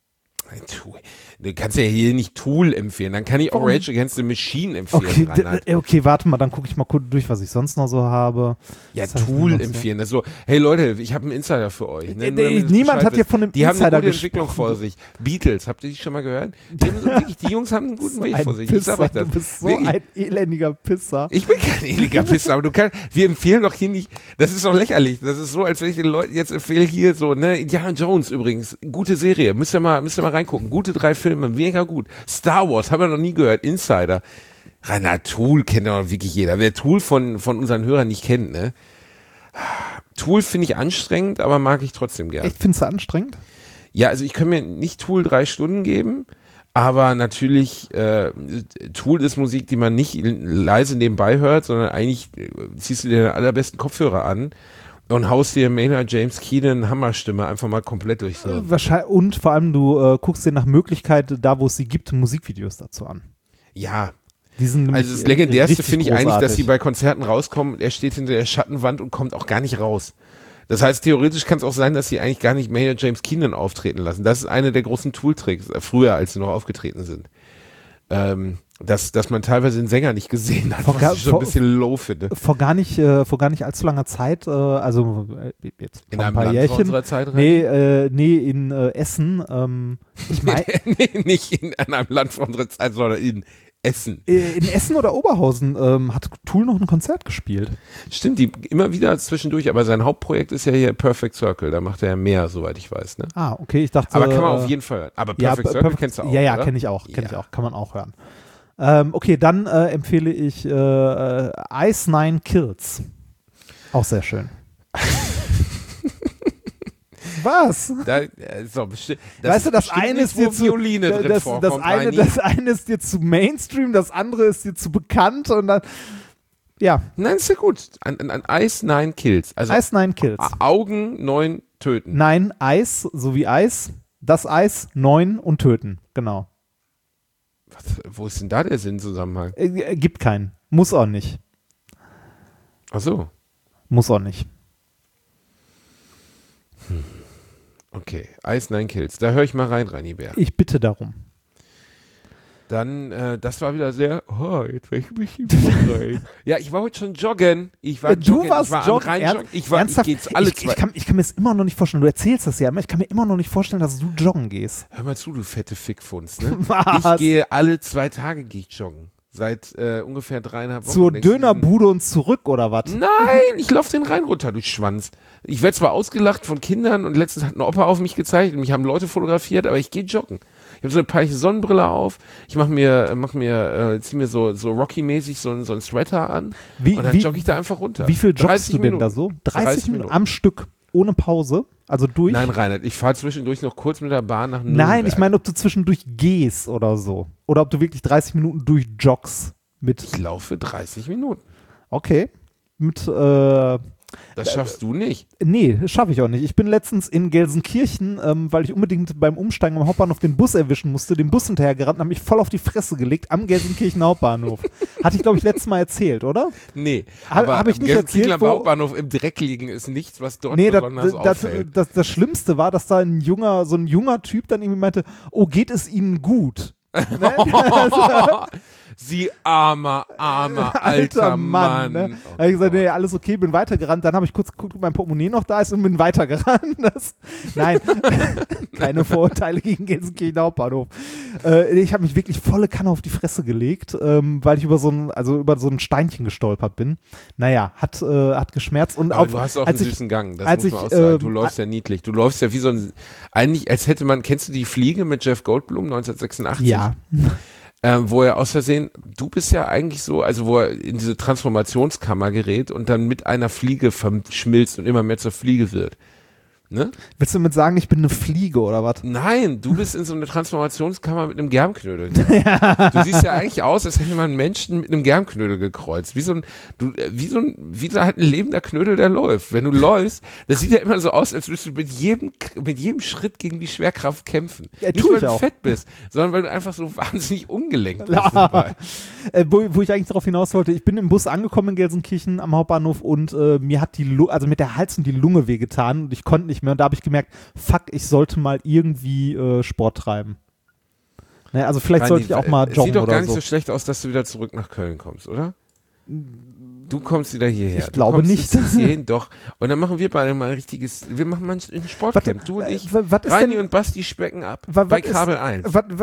Du kannst ja hier nicht Tool empfehlen, dann kann ich auch Rage Against the Machine empfehlen. Okay, warte mal, dann gucke ich mal kurz durch, was ich sonst noch so habe. Ja, Das heißt, Tool noch so. empfehlen. Das ist so, hey Leute, ich habe einen Insider für euch. Ne? Niemand hat hier von einem Die haben Insider eine gute Entwicklung gesprochen. vor sich. Beatles, habt ihr die schon mal gehört? Die Jungs haben einen guten Weg vor sich. Ich sag euch das. Du bist so Wirklich. ein elendiger Pisser. Ich bin kein elendiger Pisser, aber wir empfehlen doch hier nicht, das ist doch lächerlich. Das ist so, als wenn ich den Leuten jetzt empfehle hier so, ne, Indiana Jones übrigens, gute Serie, müsst ihr mal reingucken. Gute 3 Filme, mega gut. Star Wars, haben wir noch nie gehört, Insider. Rainer, Tool kennt doch wirklich jeder. Wer Tool von unseren Hörern nicht kennt, ne? Tool finde ich anstrengend, aber mag ich trotzdem gerne. Echt, findest du anstrengend? Ja, also ich kann mir nicht Tool 3 Stunden geben, aber natürlich, Tool ist Musik, die man nicht leise nebenbei hört, sondern eigentlich ziehst du dir den allerbesten Kopfhörer an und haust dir Maynard James Keenan Hammerstimme einfach mal komplett durch so. Wahrscheinlich, und vor allem, du guckst dir nach Möglichkeit, da wo es sie gibt, Musikvideos dazu an. Ja. Die sind Also das Legendärste richtig finde ich eigentlich, dass großartig. sie bei Konzerten rauskommen, er steht hinter der Schattenwand und kommt auch gar nicht raus. Das heißt, theoretisch kann es auch sein, dass sie eigentlich gar nicht Maynard James Keenan auftreten lassen. Das ist eine der großen Tool-Tricks, früher, als sie noch aufgetreten sind. Dass man teilweise den Sänger nicht gesehen hat, was ich schon ein bisschen low finde. Vor gar nicht allzu langer Zeit, jetzt In vor ein einem paar Land Jährchen. unserer Zeit rein? Nee, in Essen. Ich meine, Nee, nicht in einem Land von unserer Zeit, sondern in Essen. in Essen oder Oberhausen hat Tool noch ein Konzert gespielt. Stimmt, die immer wieder zwischendurch, aber sein Hauptprojekt ist ja hier Perfect Circle, da macht er ja mehr, soweit ich weiß. Ne? Ah, okay, ich dachte. Aber kann man auf jeden Fall hören. Aber Perfect Circle kennst du auch, Ja, oder? kenne ich auch, Ja. kann man auch hören. Okay, dann empfehle ich Ice Nine Kills. Auch sehr schön. Was? Das eine ist dir zu Violine drin vorkommt, Reini. das eine ist dir zu Mainstream, das andere ist dir zu bekannt und dann ja. Nein, ist ja gut. An Ice 9 Kills. Also Ice Nine Kills. Augen 9 töten. Nein, Eis, so wie Eis, das Eis 9 und töten, genau. Wo ist denn da der Sinnzusammenhang? Gibt keinen. Muss auch nicht. Ach so. Muss auch nicht. Okay, Ice 9 Kills. Da höre ich mal rein, Reini Bär. Ich bitte darum. Dann, das war wieder sehr, jetzt will ich mich rein. Ja, ich war heute schon joggen. Ich war Du joggen. warst ich war joggen? am Rhein-Joggen. Ich gehe jetzt alle zwei. Ich kann mir das immer noch nicht vorstellen. Du erzählst das ja immer. Ich kann mir immer noch nicht vorstellen, dass du joggen gehst. Hör mal zu, du fette Fickfunz, ne? Was? Ich gehe alle 2 Tage joggen. Seit ungefähr 3,5 Wochen. Zur Denkst du, Dönerbude und zurück, oder was? Nein, ich laufe den Rhein runter, du Schwanz. Ich werde zwar ausgelacht von Kindern und letztens hat ein Opa auf mich gezeigt und mich haben Leute fotografiert, aber ich gehe joggen. Ich habe so eine peinliche Sonnenbrille auf, ich ziehe mir so Rocky-mäßig so einen Sweater an und dann jogge ich da einfach runter. Wie viel joggst 30 du denn Minuten. da so? 30 Minuten am Stück, ohne Pause? Also durch? Nein, Reinhard, ich fahre zwischendurch noch kurz mit der Bahn nach Nürnberg. Nein, ich meine, ob du zwischendurch gehst oder so. Oder ob du wirklich 30 Minuten durchjoggst. Ich laufe 30 Minuten. Okay. Das schaffst du nicht. Nee, schaffe ich auch nicht. Ich bin letztens in Gelsenkirchen, weil ich unbedingt beim Umsteigen am Hauptbahnhof den Bus erwischen musste, den Bus hinterhergerannt und habe mich voll auf die Fresse gelegt am Gelsenkirchen Hauptbahnhof. Hatte ich, glaube ich, letztes Mal erzählt, oder? Nee, Hab ich nicht erzählt, am Hauptbahnhof im Dreck liegen ist nichts, was dort Nee, besonders auffällt. das Schlimmste war, dass da so ein junger Typ dann irgendwie meinte, oh, geht es Ihnen gut? Ne? Sie armer alter Mann. Ne? Oh Da habe ich gesagt, Gott. nee, alles okay, bin weitergerannt. Dann habe ich kurz geguckt, ob mein Portemonnaie noch da ist und bin weitergerannt. Nein, keine Vorurteile gegen Gelsenkirchen Hauptbahnhof. Ich habe mich wirklich volle Kanne auf die Fresse gelegt, weil ich über so ein Steinchen gestolpert bin. Naja, hat geschmerzt. Und Aber auch, du hast auch einen als ich, süßen Gang, das als muss man ich, auch sagen. Du läufst ja niedlich. Du läufst ja wie so ein, eigentlich als hätte man, kennst du die Fliege mit Jeff Goldblum 1986? ja. Wo er aus Versehen, du bist ja eigentlich so, also wo er in diese Transformationskammer gerät und dann mit einer Fliege verschmilzt und immer mehr zur Fliege wird. Ne? Willst du damit sagen, ich bin eine Fliege oder was? Nein, du bist in so einer Transformationskammer mit einem Germknödel. Du siehst ja eigentlich aus, als hätte man einen Menschen mit einem Germknödel gekreuzt. Wie so halt ein lebender Knödel, der läuft. Wenn du läufst, das sieht ja immer so aus, als würdest du mit jedem Schritt gegen die Schwerkraft kämpfen. Ja, Nicht, tu weil ich du auch. fett bist, sondern weil du einfach so wahnsinnig ungelenkt bist. Ja. Wo ich eigentlich darauf hinaus wollte, ich bin im Bus angekommen in Gelsenkirchen am Hauptbahnhof und mir hat mit der Hals und die Lunge wehgetan und ich konnte nicht mehr und da habe ich gemerkt, fuck, ich sollte mal irgendwie Sport treiben. Naja, also vielleicht sollte ich auch mal joggen sieht doch oder gar nicht so. so schlecht aus, dass du wieder zurück nach Köln kommst, oder? Du kommst wieder hierher. Ich glaube nicht. Hierhin, doch. Und dann machen wir beide mal wir machen mal ein Sportcamp. Du und ich, was ist Reini denn- und Basti specken ab. Wa- Bei was ist- Kabel 1.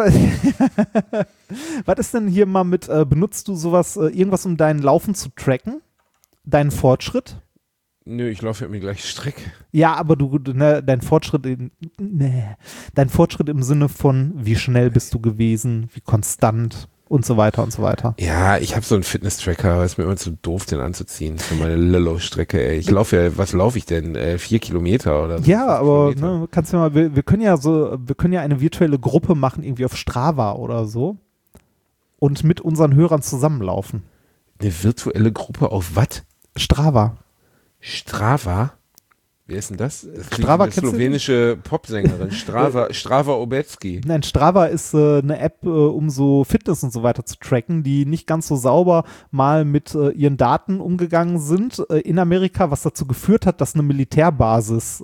Was ist denn hier mal mit, benutzt du sowas, irgendwas, um deinen Laufen zu tracken? Deinen Fortschritt? Nö, ich laufe ja mir gleich Strecke. Ja, aber dein Fortschritt dein Fortschritt im Sinne von, wie schnell bist du gewesen, wie konstant und so weiter und so weiter. Ja, ich habe so einen Fitness-Tracker, aber ist mir immer zu doof, den anzuziehen für meine Lillo-Strecke. Ey. Ich laufe ja, was laufe ich denn? 4 Kilometer oder so? Ja, 5 aber Kilometer. ne, kannst du mal, wir können ja eine virtuelle Gruppe machen, irgendwie auf Strava oder so und mit unseren Hörern zusammenlaufen. Eine virtuelle Gruppe auf was? Strava. Strava? Wer ist denn das? Das klingt Strava wie eine kennst du slowenische Popsängerin. Strava Obecki. Nein, Strava ist eine App, um so Fitness und so weiter zu tracken, die nicht ganz so sauber mal mit ihren Daten umgegangen sind in Amerika, was dazu geführt hat, dass eine Militärbasis,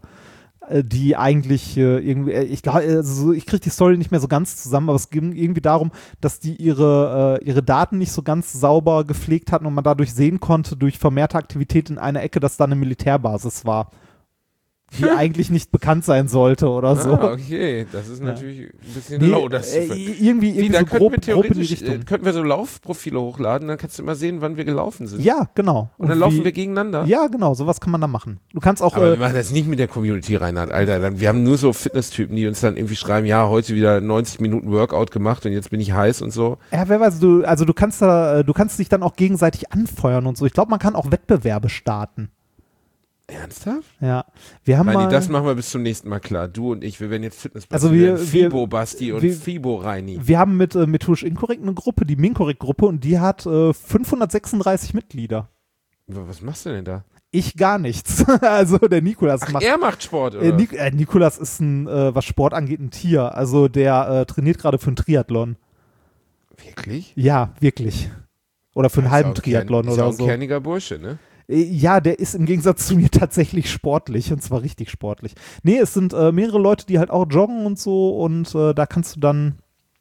die eigentlich irgendwie, ich glaube, also ich kriege die Story nicht mehr so ganz zusammen, aber es ging irgendwie darum, dass die ihre Daten nicht so ganz sauber gepflegt hatten und man dadurch sehen konnte, durch vermehrte Aktivität in einer Ecke, dass da eine Militärbasis war, die eigentlich nicht bekannt sein sollte oder so. Ah, okay, das ist natürlich ein bisschen Nee, low. Das irgendwie da so könnten wir grob in die theoretisch Richtung. könnten wir so Laufprofile hochladen, dann kannst du immer sehen, wann wir gelaufen sind. Ja, genau. Und dann laufen wir gegeneinander. Ja, genau, sowas kann man da machen. Du kannst auch, Aber wir machen das nicht mit der Community, Reinhard, Alter. Wir haben nur so Fitness-Typen, die uns dann irgendwie schreiben, ja, heute wieder 90 Minuten Workout gemacht und jetzt bin ich heiß und so. ja, wer weiß, du kannst dich dann auch gegenseitig anfeuern und so. Ich glaube, man kann auch Wettbewerbe starten. Ernsthaft? Ja, wir haben Reini, mal, das machen wir bis zum nächsten Mal klar. Du und ich, wir werden jetzt Fitness-Basti. Also wir werden wir- Fibo-Basti und wir- Fibo-Reini. wir haben mit Methodisch Inkorrekt eine Gruppe, die Minkorrekt-Gruppe, und die hat 536 Mitglieder. Was machst du denn da? Ich gar nichts. Also der Nikolas macht. Er macht Sport, oder? Nikolas ist was Sport angeht, ein Tier. Also der trainiert gerade für einen Triathlon. Wirklich? Ja, wirklich. Oder für einen Ist halben auch Triathlon ist oder auch ein so. kerniger Bursche, ne? Ja, der ist im Gegensatz zu mir tatsächlich sportlich, und zwar richtig sportlich. Nee, es sind mehrere Leute, die halt auch joggen und so, und da kannst du dann,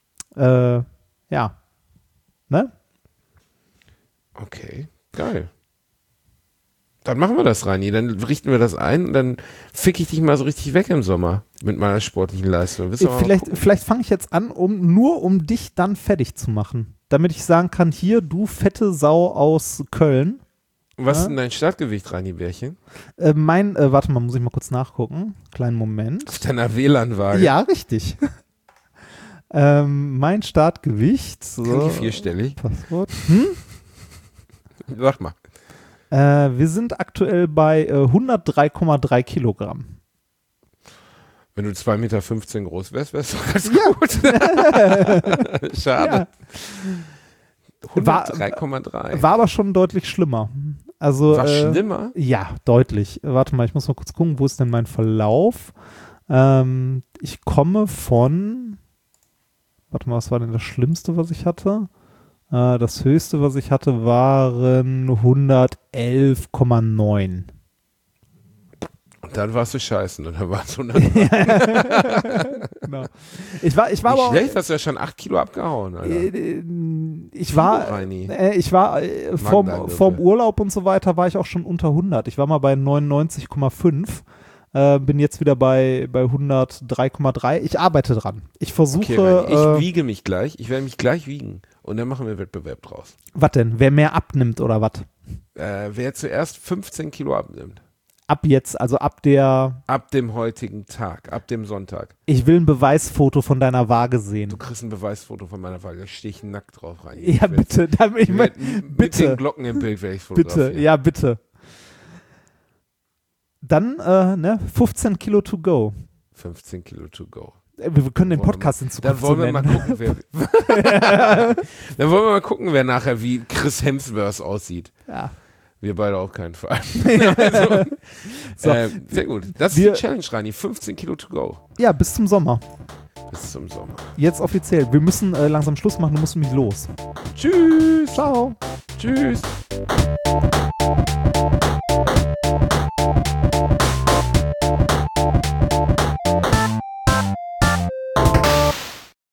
ja, ne? Okay, geil. Dann machen wir das, Reini. Dann richten wir das ein und dann fick ich dich mal so richtig weg im Sommer mit meiner sportlichen Leistung. Willst du mal gucken? Vielleicht fange ich jetzt an, nur um dich dann fertig zu machen. Damit ich sagen kann, hier, du fette Sau aus Köln. Was ist denn dein Startgewicht, Reini Bärchen? Warte mal, muss ich mal kurz nachgucken. Kleinen Moment. Auf deiner WLAN-Waage. Ja, richtig. Mein Startgewicht. So, Kann die vierstellig? Passwort. Sag mal. Wir sind aktuell bei 103,3 Kilogramm. Wenn du 2,15 Meter groß wärst, wärst du ganz gut. Schade. War- 103,3. War aber schon deutlich schlimmer. Also, War schlimmer? Ja, deutlich. Warte mal, ich muss mal kurz gucken, wo ist denn mein Verlauf? Ich komme von, warte mal, was war denn das Schlimmste, was ich hatte? Das Höchste, was ich hatte, waren 111,9. Und dann warst du scheißen und dann warst du Genau. Ich war nicht aber schlecht, hast du ja schon 8 Kilo abgehauen, Alter. ich war Reini. vorm Urlaub und so weiter war ich auch schon unter 100. Ich war mal bei 99,5. Bin jetzt wieder bei 103,3. Ich arbeite dran. Ich versuche. Okay, Reini, ich wiege mich gleich. Ich werde mich gleich wiegen. Und dann machen wir Wettbewerb draus. Was denn? Wer mehr abnimmt oder was? Wer zuerst 15 Kilo abnimmt. Ab jetzt, also ab dem heutigen Tag, ab dem Sonntag. Ich will ein Beweisfoto von deiner Waage sehen. Du kriegst ein Beweisfoto von meiner Waage. Da stehe ich nackt drauf rein. Ja, bitte. Mit Bitte. den Glocken im Bild werde ich fotografieren. Bitte, ja, bitte. Dann, 15 Kilo to go. 15 Kilo to go. Wir können den Podcast in Zukunft Dann wollen so wir mal nennen. gucken, wer nachher wie Chris Hemsworth aussieht. Ja. Wir beide auf keinen Fall. So. Sehr gut. Das ist die Challenge, Reini. 15 Kilo to go. Ja, bis zum Sommer. Bis zum Sommer. Jetzt offiziell. Wir müssen langsam Schluss machen, du musst nämlich los. Tschüss. Ciao. Tschüss.